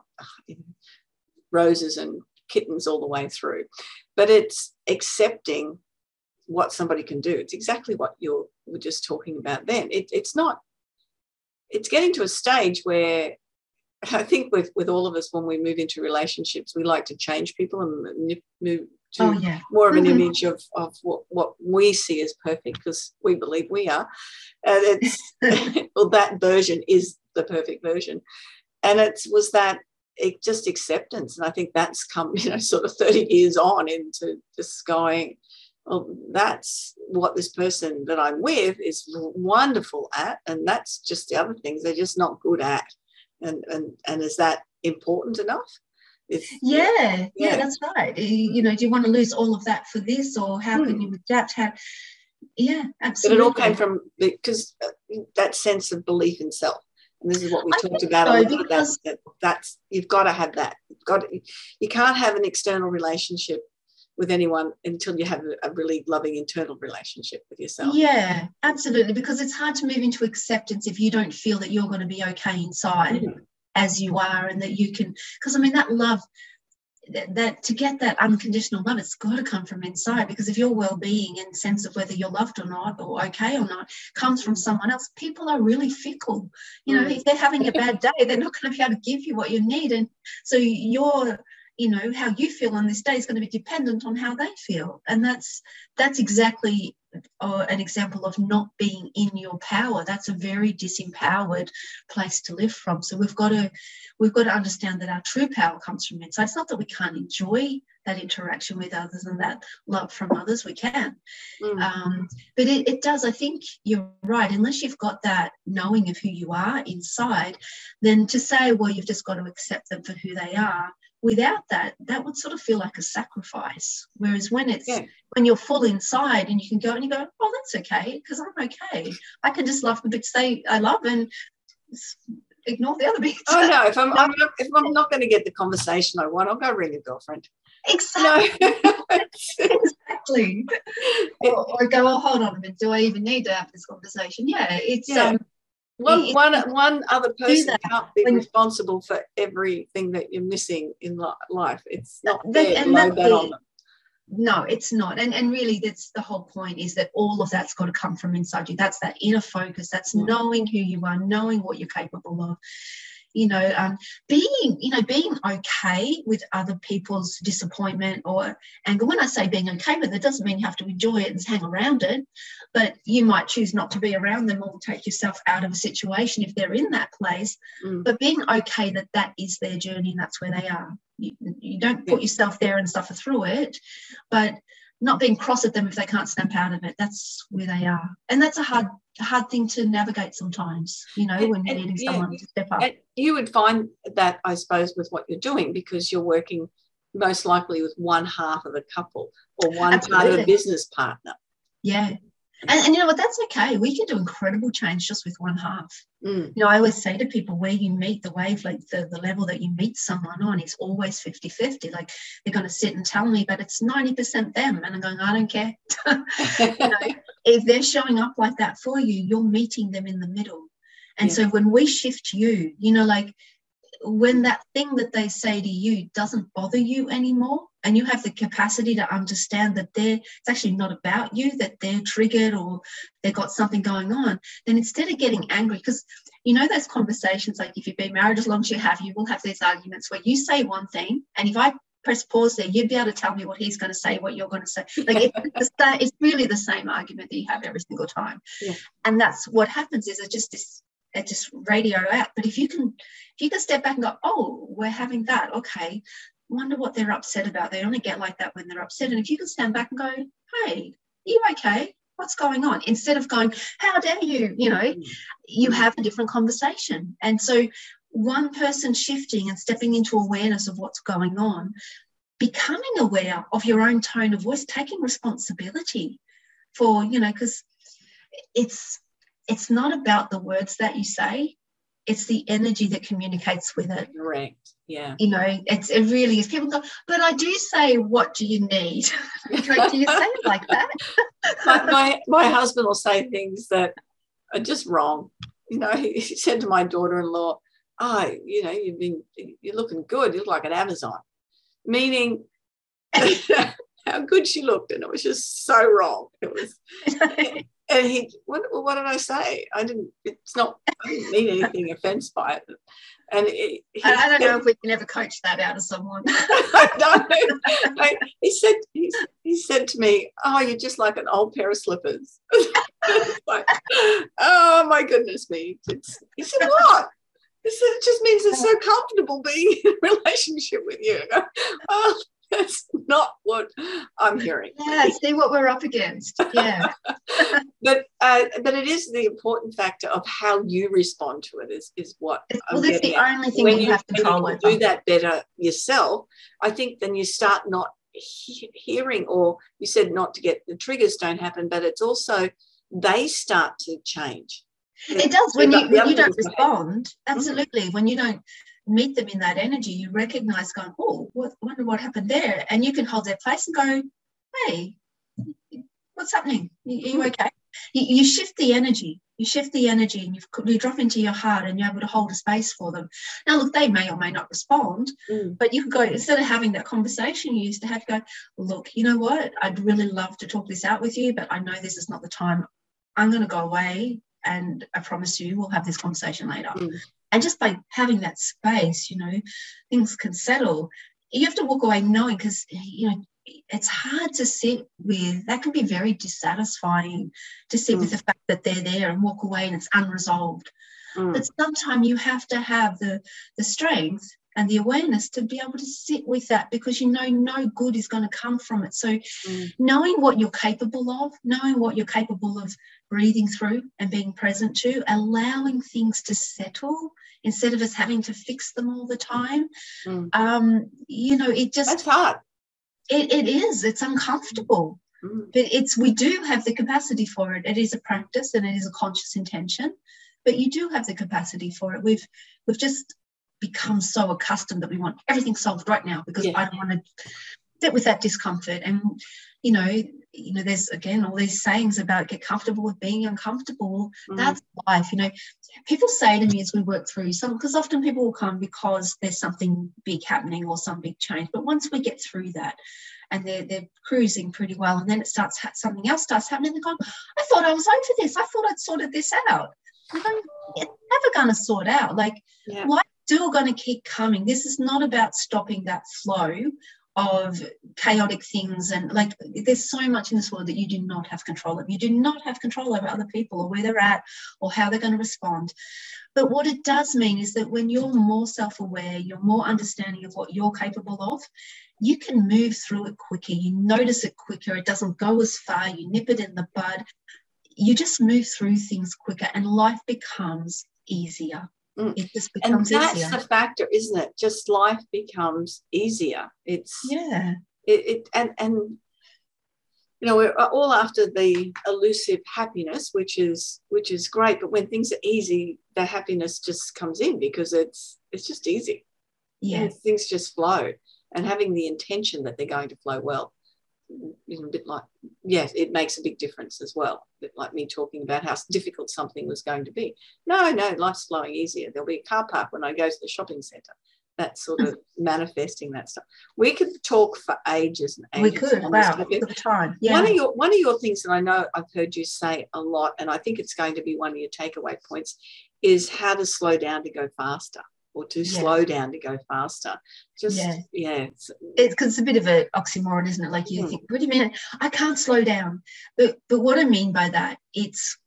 Speaker 2: roses and kittens all the way through, but it's accepting what somebody can do. It's exactly what you were just talking about then. It, it's not, it's getting to a stage where I think with, with all of us, when we move into relationships, we like to change people and move to
Speaker 3: oh, yeah.
Speaker 2: more of an
Speaker 3: mm-hmm.
Speaker 2: image of, of what, what we see as perfect, because we believe we are. And it's, well, that version is the perfect version. And it was that it just acceptance. And I think that's come, you know, sort of thirty years on into just going, well, that's what this person that I'm with is wonderful at. And that's just the other things they're just not good at. And, and, and is that important enough?
Speaker 3: If, yeah, yeah, yeah, that's right. You know, do you want to lose all of that for this, or how hmm. can you adapt? How, yeah, absolutely.
Speaker 2: But it all came from, because that sense of belief in self. And this is what we I talked about. So, a because, that, that's, you've got to have that. You've got to, you can't have an external relationship with anyone until you have a, a really loving internal relationship with yourself.
Speaker 3: Yeah, absolutely. Because it's hard to move into acceptance if you don't feel that you're going to be okay inside. Mm. As you are, and that you can, because I mean that love, that, that to get that unconditional love, it's got to come from inside, because if your well-being and sense of whether you're loved or not, or okay or not, comes from someone else, people are really fickle. You know, mm. if they're having a bad day, they're not going to be able to give you what you need, and so your, you know, how you feel on this day is going to be dependent on how they feel, and that's that's exactly uh, an example of not being in your power. That's a very disempowered place to live from. So we've got to we've got to understand that our true power comes from inside. It's not that we can't enjoy that interaction with others and that love from others, we can.
Speaker 2: Mm.
Speaker 3: Um, but it, it does, I think you're right, unless you've got that knowing of who you are inside, then to say, well, you've just got to accept them for who they are, without that, that would sort of feel like a sacrifice. Whereas when it's
Speaker 2: Yeah.
Speaker 3: when you're full inside and you can go and you go, oh, that's okay, because I'm okay. I can just love the bits they I love and ignore the other bits.
Speaker 2: Oh no! If I'm, I'm not, if I'm not going to get the conversation I want, I'll go ring a girlfriend.
Speaker 3: Exactly.
Speaker 2: No.
Speaker 3: Exactly. Or, or go, oh, hold on a minute. Do I even need to have this conversation? Yeah, it's
Speaker 2: Yeah.
Speaker 3: um.
Speaker 2: One,
Speaker 3: it-
Speaker 2: one, one other person
Speaker 3: that
Speaker 2: can't be
Speaker 3: when-
Speaker 2: responsible for everything that you're missing in li- life. It's not
Speaker 3: That-
Speaker 2: fair to
Speaker 3: and
Speaker 2: load
Speaker 3: that's
Speaker 2: that
Speaker 3: the-
Speaker 2: on them.
Speaker 3: No, it's not. And and really that's the whole point, is that all of that's got to come from inside you. That's that inner focus. That's
Speaker 2: Mm.
Speaker 3: knowing who you are, knowing what you're capable of. You know, um, being, you know, being okay with other people's disappointment or anger. When I say being okay with it, doesn't mean you have to enjoy it and hang around it, but you might choose not to be around them or take yourself out of a situation if they're in that place.
Speaker 2: Mm.
Speaker 3: But being okay that that is their journey and that's where they are. You, you don't put
Speaker 2: Yeah.
Speaker 3: yourself there and suffer through it, but not being cross at them if they can't snap out of it. That's where they are. And that's a hard hard thing to navigate sometimes, you know,
Speaker 2: And-
Speaker 3: when you're
Speaker 2: and,
Speaker 3: needing
Speaker 2: yeah,
Speaker 3: someone to step up.
Speaker 2: And you would find that, I suppose, with what you're doing, because you're working most likely with one half of a couple or one part of
Speaker 3: Absolutely.
Speaker 2: a business partner.
Speaker 3: Yeah. And, and you know what, that's okay. We can do incredible change just with one half.
Speaker 2: Mm.
Speaker 3: You know, I always say to people, where you meet the wavelength, the, the level that you meet someone on is always fifty-fifty. Like, they're going to sit and tell me, but it's ninety percent them. And I'm going, I don't care. You know, if they're showing up like that for you, you're meeting them in the middle. And
Speaker 2: Yeah.
Speaker 3: so when we shift you, you know, like when that thing that they say to you doesn't bother you anymore, and you have the capacity to understand that they're, it's actually not about you, that they're triggered or they've got something going on, then instead of getting angry, because you know those conversations, like if you've been married as long as you have, you will have these arguments where you say one thing, and if I press pause there, you'd be able to tell me what he's going to say, what you're going to say. Like it's, the sa- it's really the same argument that you have every single time.
Speaker 2: Yeah.
Speaker 3: And that's what happens, is it just this, it just radio out. But if you can, if you can step back and go, oh, we're having that, okay, wonder what they're upset about. They only get like that when they're upset. And if you can stand back and go, hey, are you okay? What's going on? Instead of going, how dare you? You know, you have a different conversation. And so one person shifting and stepping into awareness of what's going on, becoming aware of your own tone of voice, taking responsibility for, you know, because it's it's not about the words that you say, it's the energy that communicates with it.
Speaker 2: Correct. Yeah.
Speaker 3: You know, it's it really is. People go, but I do say, what do you need? Like, do you say it like that?
Speaker 2: my, my my husband will say things that are just wrong. You know, he, he said to my daughter-in-law, oh, you know, you've been, you're looking good. You look like an Amazon. Meaning how good she looked. And it was just so wrong. It was, and he, what, what did I say? I didn't, it's not, I didn't mean anything offense by it. And it, he,
Speaker 3: I, I don't know if we can ever coach that out of someone.
Speaker 2: I don't know. I, he said, he, he said to me, oh, you're just like an old pair of slippers. Like, oh my goodness me. It's, he said, what? He said, it just means it's so comfortable being in a relationship with you. I go, oh, that's not what I'm hearing.
Speaker 3: Yeah, see what we're up against. Yeah.
Speaker 2: But uh, but it is the important factor of how you respond to it is, is what
Speaker 3: Well,
Speaker 2: I'm
Speaker 3: that's
Speaker 2: getting
Speaker 3: the
Speaker 2: at.
Speaker 3: only thing
Speaker 2: When
Speaker 3: that you
Speaker 2: you,
Speaker 3: have
Speaker 2: when
Speaker 3: control
Speaker 2: you
Speaker 3: over.
Speaker 2: can do that better yourself, I think then you start not he- hearing, or you said not to get, the triggers don't happen, but it's also they start to change.
Speaker 3: It does when
Speaker 2: The-
Speaker 3: you
Speaker 2: the
Speaker 3: when
Speaker 2: other
Speaker 3: you don't
Speaker 2: people's behaviour.
Speaker 3: respond. Absolutely, when you don't meet them in that energy, you recognise, going, oh, what, wonder what happened there, and you can hold their place and go, hey, what's happening? Are you okay? You, you shift the energy. You shift the energy, and you've, you drop into your heart, and you're able to hold a space for them. Now, look, they may or may not respond,
Speaker 2: Mm.
Speaker 3: but you could go, instead of having that conversation you used to have, go, look, you know what? I'd really love to talk this out with you, but I know this is not the time. I'm going to go away, and I promise you we'll have this conversation later.
Speaker 2: Mm.
Speaker 3: And just by having that space, you know, things can settle. You have to walk away knowing, because, you know, it's hard to sit with, that can be very dissatisfying to sit
Speaker 2: Mm.
Speaker 3: with the fact that they're there and walk away and it's unresolved.
Speaker 2: Mm.
Speaker 3: But sometimes you have to have the, the strength and the awareness to be able to sit with that, because you know no good is going to come from it. So mm. knowing what you're capable of, knowing what you're capable of breathing through and being present to, allowing things to settle instead of us having to fix them all the time. Mm. Um, you know, it just...
Speaker 2: That's hard.
Speaker 3: It, it is. It's uncomfortable. Mm. But it's we do have the capacity for it. It is a practice and it is a conscious intention, but you do have the capacity for it. We've we've just become so accustomed that we want everything solved right now because yeah. I don't want to sit with that discomfort. And you know, you know, there's again all these sayings about get comfortable with being uncomfortable. Mm. That's life. You know, people say to me as we work through some, because often people will come because there's something big happening or some big change. But once we get through that and they're they're cruising pretty well, and then it starts something else starts happening, they're going, I thought I was over this. I thought I'd sorted this out. I'm going, it's never going to sort out. Like yeah. life's still going to keep coming. This is not about stopping that flow of chaotic things, and like there's so much in this world that you do not have control of. You do not have control over other people or where they're at or how they're going to respond. But what it does mean is that when you're more self-aware, you're more understanding of what you're capable of, you can move through it quicker. You notice it quicker. It doesn't go as far. You nip it in the bud. You just move through things quicker and life becomes easier. Mm. It just becomes
Speaker 2: and that's
Speaker 3: easier.
Speaker 2: the factor, isn't it? Just life becomes easier. It's
Speaker 3: yeah.
Speaker 2: It, it and and you know, we're all after the elusive happiness, which is which is great. But when things are easy, the happiness just comes in because it's it's just easy.
Speaker 3: Yeah,
Speaker 2: and things just flow, and having the intention that they're going to flow well. You know, a bit like, yes, it makes a big difference as well. A bit like me talking about how difficult something was going to be. No, no, life's flowing easier. There'll be a car park when I go to the shopping centre. That's sort of manifesting that stuff. We could talk for ages and ages.
Speaker 3: We could. Wow, look at the time. Yeah.
Speaker 2: One of your one of your things that I know I've heard you say a lot, and I think it's going to be one of your takeaway points, is how to slow down to go faster. Or to yeah. slow down to go faster. Just, yeah. yeah it's,
Speaker 3: it's, cause it's a bit of an oxymoron, isn't it? Like you mm. think, what do you mean? I can't slow down. But, but what I mean by that, it's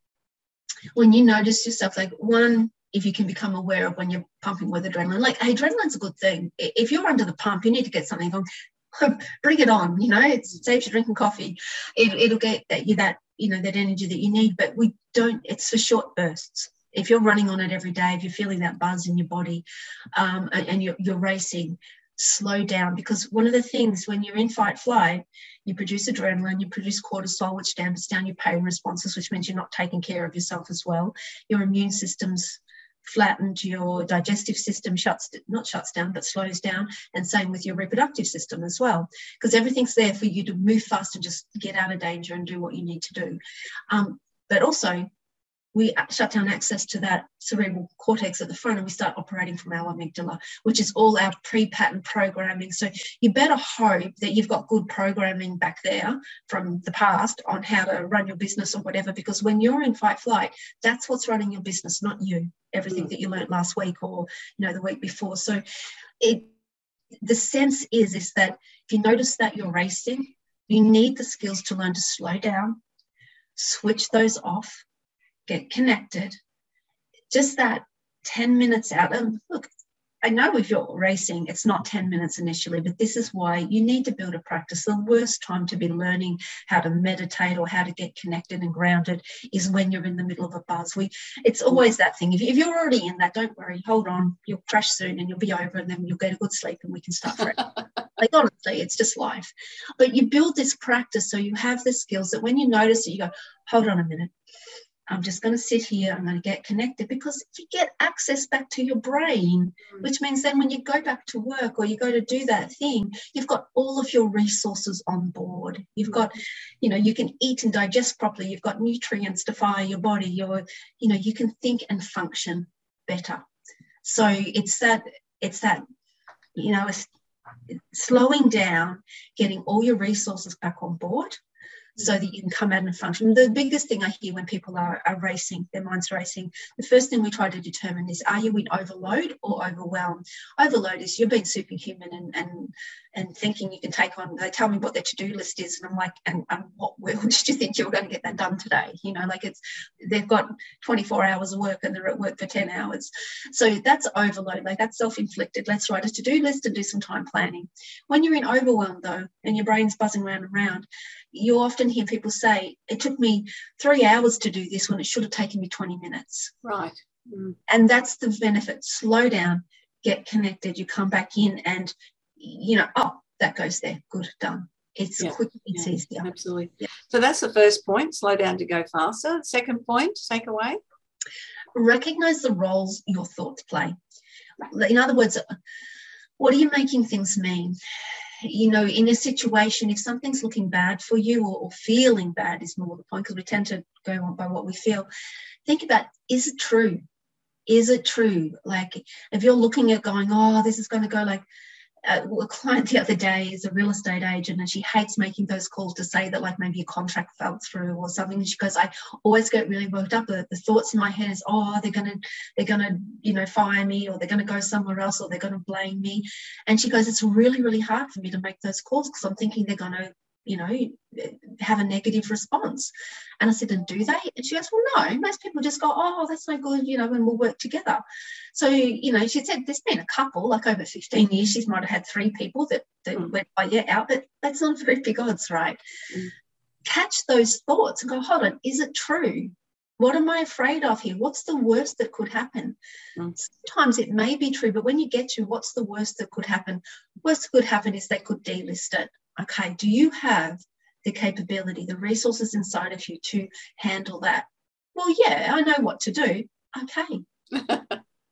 Speaker 3: when you notice yourself, like one, if you can become aware of when you're pumping with adrenaline, like hey, adrenaline's a good thing. If you're under the pump, you need to get something on, bring it on, you know, it saves you drinking coffee. It, it'll get that, you that, you know, that energy that you need, but we don't, it's for short bursts. If you're running on it every day, if you're feeling that buzz in your body um, and, and you're, you're racing, slow down. Because one of the things when you're in fight flight, you produce adrenaline, you produce cortisol, which dampens down your pain responses, which means you're not taking care of yourself as well. Your immune system's flattened, your digestive system shuts, not shuts down, but slows down. And same with your reproductive system as well, because everything's there for you to move fast and just get out of danger and do what you need to do. Um, but also, we shut down access to that cerebral cortex at the front and we start operating from our amygdala, which is all our pre-pattern programming. So you better hope that you've got good programming back there from the past on how to run your business or whatever, because when you're in fight flight, that's what's running your business, not you, everything mm. that you learned last week or, you know, the week before. So it, the sense is, is that if you notice that you're racing, you need the skills to learn to slow down, switch those off, get connected, just that ten minutes out. And look, I know if you're racing, it's not ten minutes initially, but this is why you need to build a practice. The worst time to be learning how to meditate or how to get connected and grounded is when you're in the middle of a buzz. We, it's always that thing. If, if you're already in that, don't worry, hold on, you'll crash soon and you'll be over and then you'll get a good sleep and we can start fresh. Like, honestly, it's just life. But you build this practice so you have the skills that when you notice it, you go, hold on a minute. I'm just going to sit here, I'm going to get connected, because if you get access back to your brain, mm. which means then when you go back to work or you go to do that thing, you've got all of your resources on board. You've got, you know, you can eat and digest properly. You've got nutrients to fire your body. You're, you know, you can think and function better. So it's that, it's that, you know, it's slowing down, getting all your resources back on board, so that you can come out and function. The biggest thing I hear when people are, are racing, their mind's racing, the first thing we try to determine is, are you in overload or overwhelmed? Overload is you're being superhuman and and and thinking you can take on, they tell me what their to-do list is, and I'm like, and, and what world did you think you were going to get that done today? You know, like it's, they've got twenty-four hours of work and they're at work for ten hours. So that's overload, like that's self-inflicted. Let's write a to-do list and do some time planning. When you're in overwhelm though, and your brain's buzzing round and round, you often hear people say, it took me three hours to do this when it should have taken me twenty minutes.
Speaker 2: Right. Mm.
Speaker 3: And that's the benefit. Slow down, get connected, you come back in and, you know, oh, that goes there. Good, done. It's
Speaker 2: yeah.
Speaker 3: quick, it's
Speaker 2: yeah.
Speaker 3: easier.
Speaker 2: Absolutely.
Speaker 3: Yeah.
Speaker 2: So that's the first point, slow down to go faster. Second point, take away.
Speaker 3: Recognize the roles your thoughts play. In other words, what are you making things mean? You know, in a situation, if something's looking bad for you, or, or feeling bad is more the point, because we tend to go on by what we feel. Think about, is it true? Is it true? Like if you're looking at going, oh, this is going to go like, uh, a client the other day is a real estate agent and she hates making those calls to say that like maybe a contract fell through or something. And she goes, I always get really worked up. The, the thoughts in my head is, oh, they're going to, they're going to, you know, fire me, or they're going to go somewhere else, or they're going to blame me. And she goes, it's really, really hard for me to make those calls because I'm thinking they're going to, you know, have a negative response. And I said, and do they? And she goes, well, no, most people just go, oh, that's no good, you know, and we'll work together. So, you know, she said there's been a couple, like over fifteen years, she might have had three people that, that mm. went, oh, yeah, out, but that's not very big odds, right? Mm. Catch those thoughts and go, hold on, is it true? What am I afraid of here? What's the worst that could happen? Mm. Sometimes it may be true, but when you get to what's the worst that could happen, worst that could happen is they could delist it. Okay, do you have the capability, the resources inside of you to handle that? Well, yeah, I know what to do. Okay.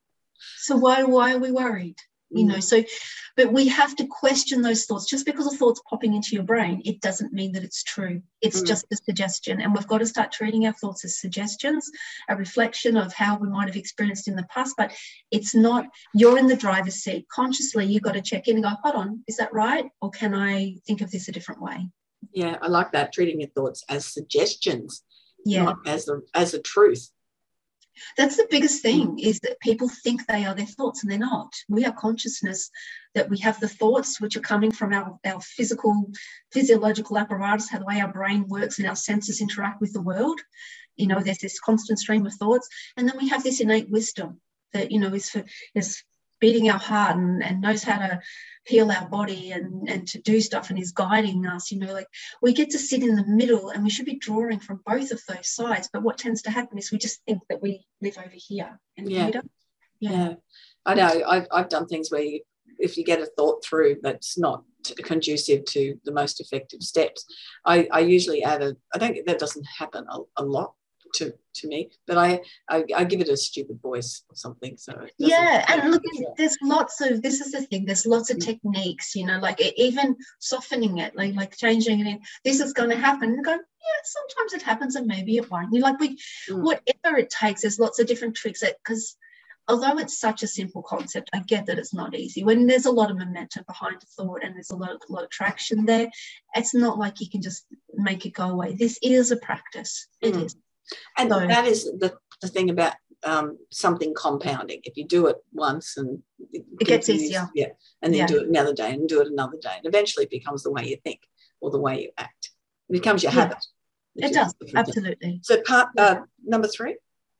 Speaker 3: So why, why are we worried? You know, so, but we have to question those thoughts. Just because a thought's popping into your brain, it doesn't mean that it's true. It's mm. just a suggestion. And we've got to start treating our thoughts as suggestions, a reflection of how we might have experienced in the past, but it's not, you're in the driver's seat. Consciously, you've got to check in and go, hold on, is that right? Or can I think of this a different way?
Speaker 2: Yeah, I like that, treating your thoughts as suggestions,
Speaker 3: yeah.
Speaker 2: not as the as a truth.
Speaker 3: That's the biggest thing, is that people think they are their thoughts and they're not. We are consciousness, that we have the thoughts which are coming from our, our physical, physiological apparatus, how the way our brain works and our senses interact with the world. You know, there's this constant stream of thoughts. And then we have this innate wisdom that, you know, is for is beating our heart and, and knows how to heal our body and, and to do stuff and is guiding us. You know, like we get to sit in the middle and we should be drawing from both of those sides. But what tends to happen is we just think that we live over here. And
Speaker 2: yeah.
Speaker 3: we don't.
Speaker 2: Yeah. yeah. I know. I've, I've done things where you, if you get a thought through that's not conducive to the most effective steps, I, I usually add a, I don't, that doesn't happen a, a lot to to me, but I, I I give it a stupid voice or something. So
Speaker 3: yeah, and look, there's lots of, this is the thing, there's lots of techniques, you know, like even softening it, like like changing it in, this is going to happen, and go, yeah, sometimes it happens and maybe it won't. You like we mm. whatever it takes, there's lots of different tricks, that because although it's such a simple concept, I get that it's not easy. When there's a lot of momentum behind a thought and there's a lot, a lot of traction there, it's not like you can just make it go away. This is a practice. It mm. is.
Speaker 2: And
Speaker 3: so,
Speaker 2: that is the, the thing about um, something compounding. If you do it once and it,
Speaker 3: it gets easier.
Speaker 2: Yeah, and then
Speaker 3: yeah.
Speaker 2: do it another day and do it another day. And eventually it becomes the way you think or the way you act. It becomes your
Speaker 3: yeah.
Speaker 2: habit.
Speaker 3: It does, absolutely.
Speaker 2: Thing. So part uh, number three?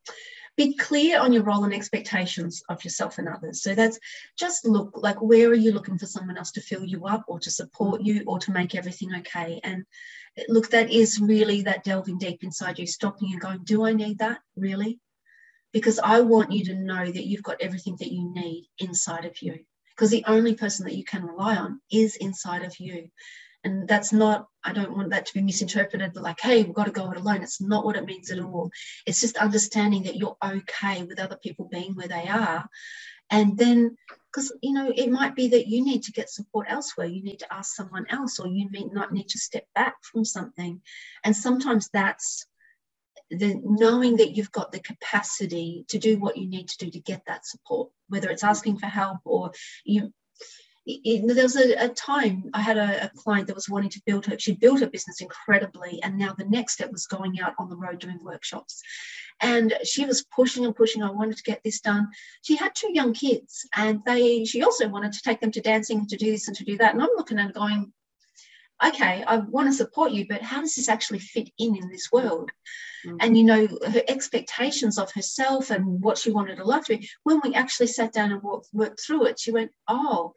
Speaker 3: Be clear on your role and expectations of yourself and others. So that's just look, like where are you looking for someone else to fill you up or to support you or to make everything okay? And look, that is really that delving deep inside you, stopping and going, do I need that really? Because I want you to know that you've got everything that you need inside of you, because the only person that you can rely on is inside of you. And that's not, I don't want that to be misinterpreted, but like, hey, we've got to go it alone. It's not what it means at all. It's just understanding that you're okay with other people being where they are. And then, because, you know, it might be that you need to get support elsewhere. You need to ask someone else, or you may not need to step back from something. And sometimes that's the knowing that you've got the capacity to do what you need to do to get that support, whether it's asking for help or you it, there was a, a time I had a, a client that was wanting to build her, she built her business incredibly, and now the next step was going out on the road doing workshops. And she was pushing and pushing. I wanted to get this done. She had two young kids, and they she also wanted to take them to dancing and to do this and to do that. And I'm looking at her going, okay, I want to support you, but how does this actually fit in in this world? Mm-hmm. And, you know, her expectations of herself and what she wanted her life to be, when we actually sat down and walked, worked through it, she went, oh,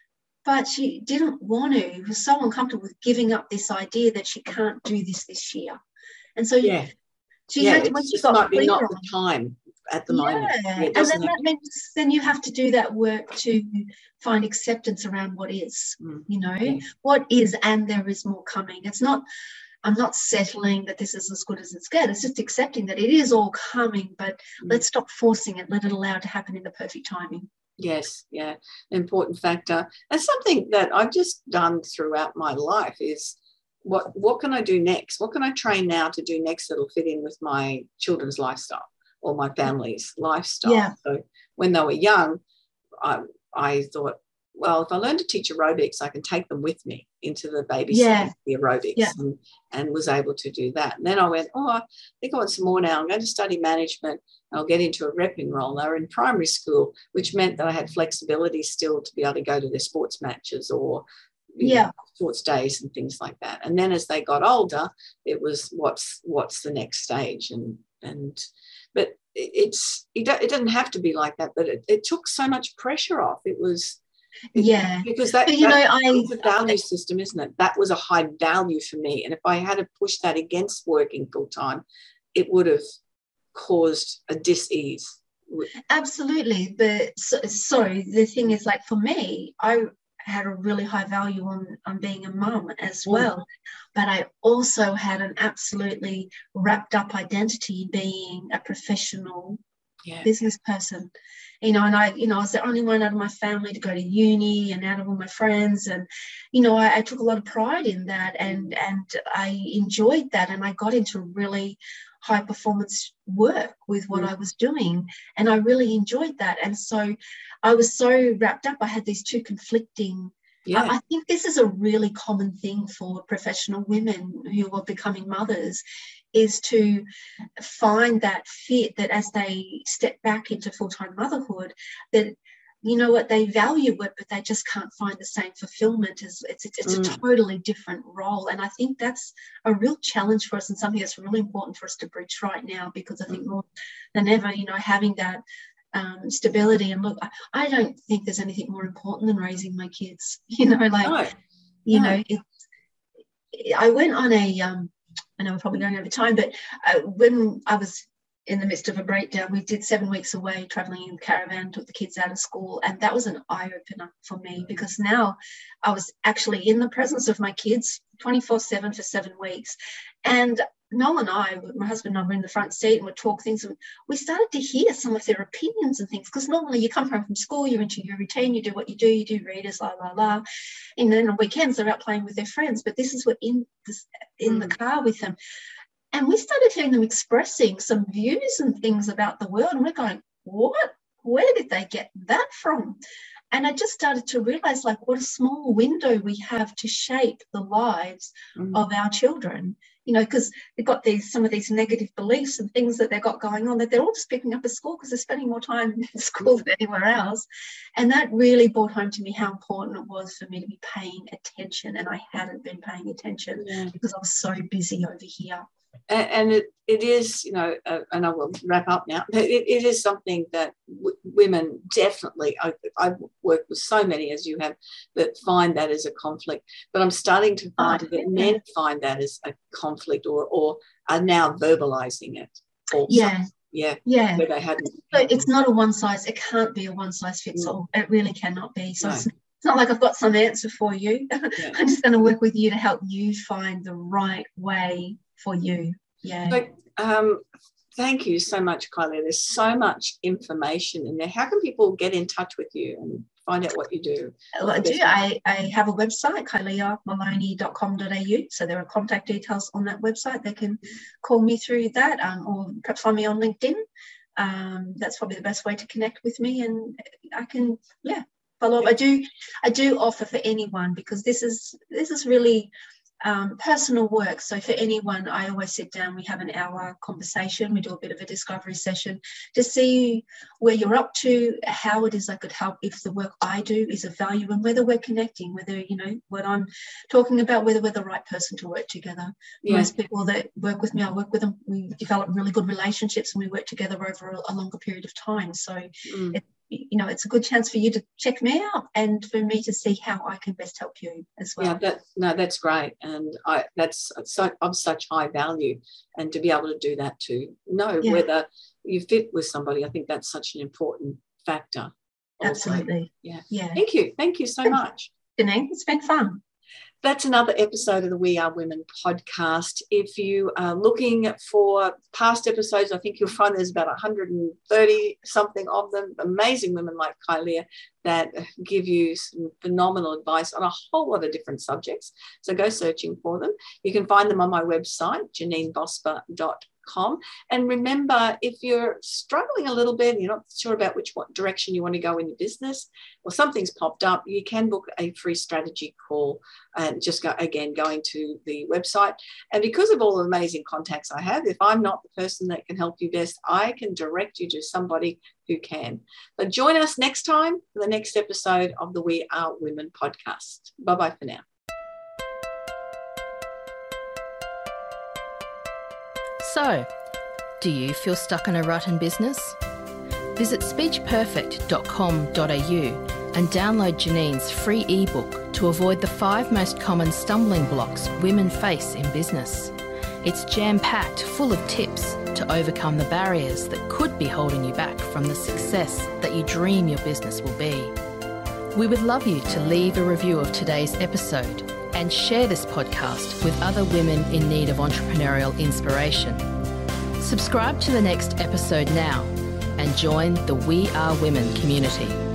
Speaker 3: but she didn't want to. She was so uncomfortable with giving up this idea that she can't do this this year. And so
Speaker 2: yeah.
Speaker 3: she
Speaker 2: yeah,
Speaker 3: had to, when she
Speaker 2: just
Speaker 3: got
Speaker 2: might be not
Speaker 3: on,
Speaker 2: the time at the
Speaker 3: yeah.
Speaker 2: moment. Yeah,
Speaker 3: and then that means then you have to do that work to find acceptance around what is, mm. you know, yeah. what is, and there is more coming. It's not, I'm not settling that this is as good as it's get. It's just accepting that it is all coming, but mm. let's stop forcing it. Let it allow it to happen in the perfect timing.
Speaker 2: Yes, yeah, an important factor. And something that I've just done throughout my life is, what what can I do next? What can I train now to do next that'll fit in with my children's lifestyle or my family's lifestyle?
Speaker 3: Yeah.
Speaker 2: So when they were young, I, I thought, well, if I learn to teach aerobics, I can take them with me into the baby
Speaker 3: yeah.
Speaker 2: the aerobics
Speaker 3: yeah.
Speaker 2: and, and was able to do that. And then I went, oh, I think I want some more now. I'm going to study management and I'll get into a repping role. They were in primary school, which meant that I had flexibility still to be able to go to their sports matches or
Speaker 3: yeah.
Speaker 2: know, sports days and things like that. And then as they got older, it was what's what's the next stage. And and but it's it, it didn't have to be like that, but it, it took so much pressure off. It was it,
Speaker 3: yeah
Speaker 2: because that,
Speaker 3: but, you
Speaker 2: that
Speaker 3: know I
Speaker 2: was a value system, isn't it? That was a high value for me. And if I had to push that against working full time, it would have caused a dis-ease.
Speaker 3: Absolutely. But so, sorry, the thing is, like, for me, I had a really high value on, on being a mum as well. Mm. But I also had an absolutely wrapped up identity being a professional yeah. business person. You know, and I, you know, I was the only one out of my family to go to uni and out of all my friends. And, you know, I, I took a lot of pride in that, and, and I enjoyed that. And I got into really high performance work with what mm. I was doing. And I really enjoyed that. And so I was so wrapped up. I had these two conflicting. Yeah. I, I think this is a really common thing for professional women who are becoming mothers, is to find that fit, that as they step back into full-time motherhood, that, you know what, they value it, but they just can't find the same fulfillment. As it's, it's, it's mm. a totally different role. And I think that's a real challenge for us, and something that's really important for us to bridge right now, because I think mm. more than ever, you know, having that um, stability. And look, I, I don't think there's anything more important than raising my kids, you know, like, no. you no. know, it, I went on a, um, I know we're probably going over time, but uh, when I was in the midst of a breakdown, we did seven weeks away traveling in caravan, took the kids out of school. And that was an eye-opener for me, because now I was actually in the presence of my kids twenty-four seven for seven weeks. And Noel and I, my husband and I, were in the front seat and would talk things. And we started to hear some of their opinions and things, because normally you come home from school, you're into your routine, you do what you do, you do readers, la, la, la. And then on weekends, they're out playing with their friends. But this is what in, this, in mm. the car with them. And we started hearing them expressing some views and things about the world. And we're going, what? Where did they get that from? And I just started to realize, like, what a small window we have to shape the lives mm. of our children. You know, because they've got these some of these negative beliefs and things that they've got going on that they're all just picking up at school, because they're spending more time in school than anywhere else. And that really brought home to me how important it was for me to be paying attention. And I hadn't been paying attention yeah. because I was so busy over here.
Speaker 2: And it, it is, you know, uh, and I will wrap up now, but it, it is something that w- women definitely, I, I've worked with so many as you have, that find that as a conflict. But I'm starting to find oh, that yeah. men find that as a conflict, or, or are now verbalizing it. Also.
Speaker 3: Yeah.
Speaker 2: Yeah.
Speaker 3: Yeah.
Speaker 2: Where they hadn't.
Speaker 3: So it's not a one size, it can't be a one size fits all. It really cannot be. So no. it's, it's not like I've got some answer for you. Yeah. I'm just going to work with you to help you find the right way for you. Yeah.
Speaker 2: So, um, thank you so much, Kylie. There's so much information in there. How can people get in touch with you and find out what you do?
Speaker 3: Well, I do. I, I have a website, kylie maloney dot com dot a u. So there are contact details on that website. They can call me through that, um, or perhaps find me on LinkedIn. Um, that's probably the best way to connect with me. And I can, yeah, follow up. I do, I do offer for anyone, because this is this is really um, personal work. So for anyone, I always sit down. We have an hour conversation. We do a bit of a discovery session to see where you're up to, how it is I could help, if the work I do is of value, and whether we're connecting, whether, you know, what I'm talking about, whether we're the right person to work together. Yeah. Most people that work with me, I work with them, we develop really good relationships and we work together over a, a longer period of time. So mm. it, you know, it's a good chance for you to check me out and for me to see how I can best help you as well.
Speaker 2: Yeah, that, no, that's great. And I that's so, of such high value. And to be able to do that, to know yeah. whether you fit with somebody, I think that's such an important factor. Also.
Speaker 3: Absolutely.
Speaker 2: Yeah.
Speaker 3: Yeah.
Speaker 2: Thank you. Thank you so
Speaker 3: Thank
Speaker 2: much.
Speaker 3: You, Janine. It's been fun.
Speaker 2: That's another episode of the We Are Women podcast. If you are looking for past episodes, I think you'll find there's about one hundred thirty something of them, amazing women like Kylie that give you some phenomenal advice on a whole lot of different subjects. So go searching for them. You can find them on my website, janine vosper dot com. And remember, if you're struggling a little bit, you're not sure about which what direction you want to go in your business, or something's popped up, you can book a free strategy call and just go again going to the website. And because of all the amazing contacts I have, if I'm not the person that can help you best, I can direct you to somebody who can. So join us next time for the next episode of the We Are Women podcast. Bye-bye for now.
Speaker 1: So, do you feel stuck in a rut in business? Visit speech perfect dot com dot a u and download Janine's free ebook to avoid the five most common stumbling blocks women face in business. It's jam-packed full of tips to overcome the barriers that could be holding you back from the success that you dream your business will be. We would love you to leave a review of today's episode and share this podcast with other women in need of entrepreneurial inspiration. Subscribe to the next episode now and join the We Are Women community.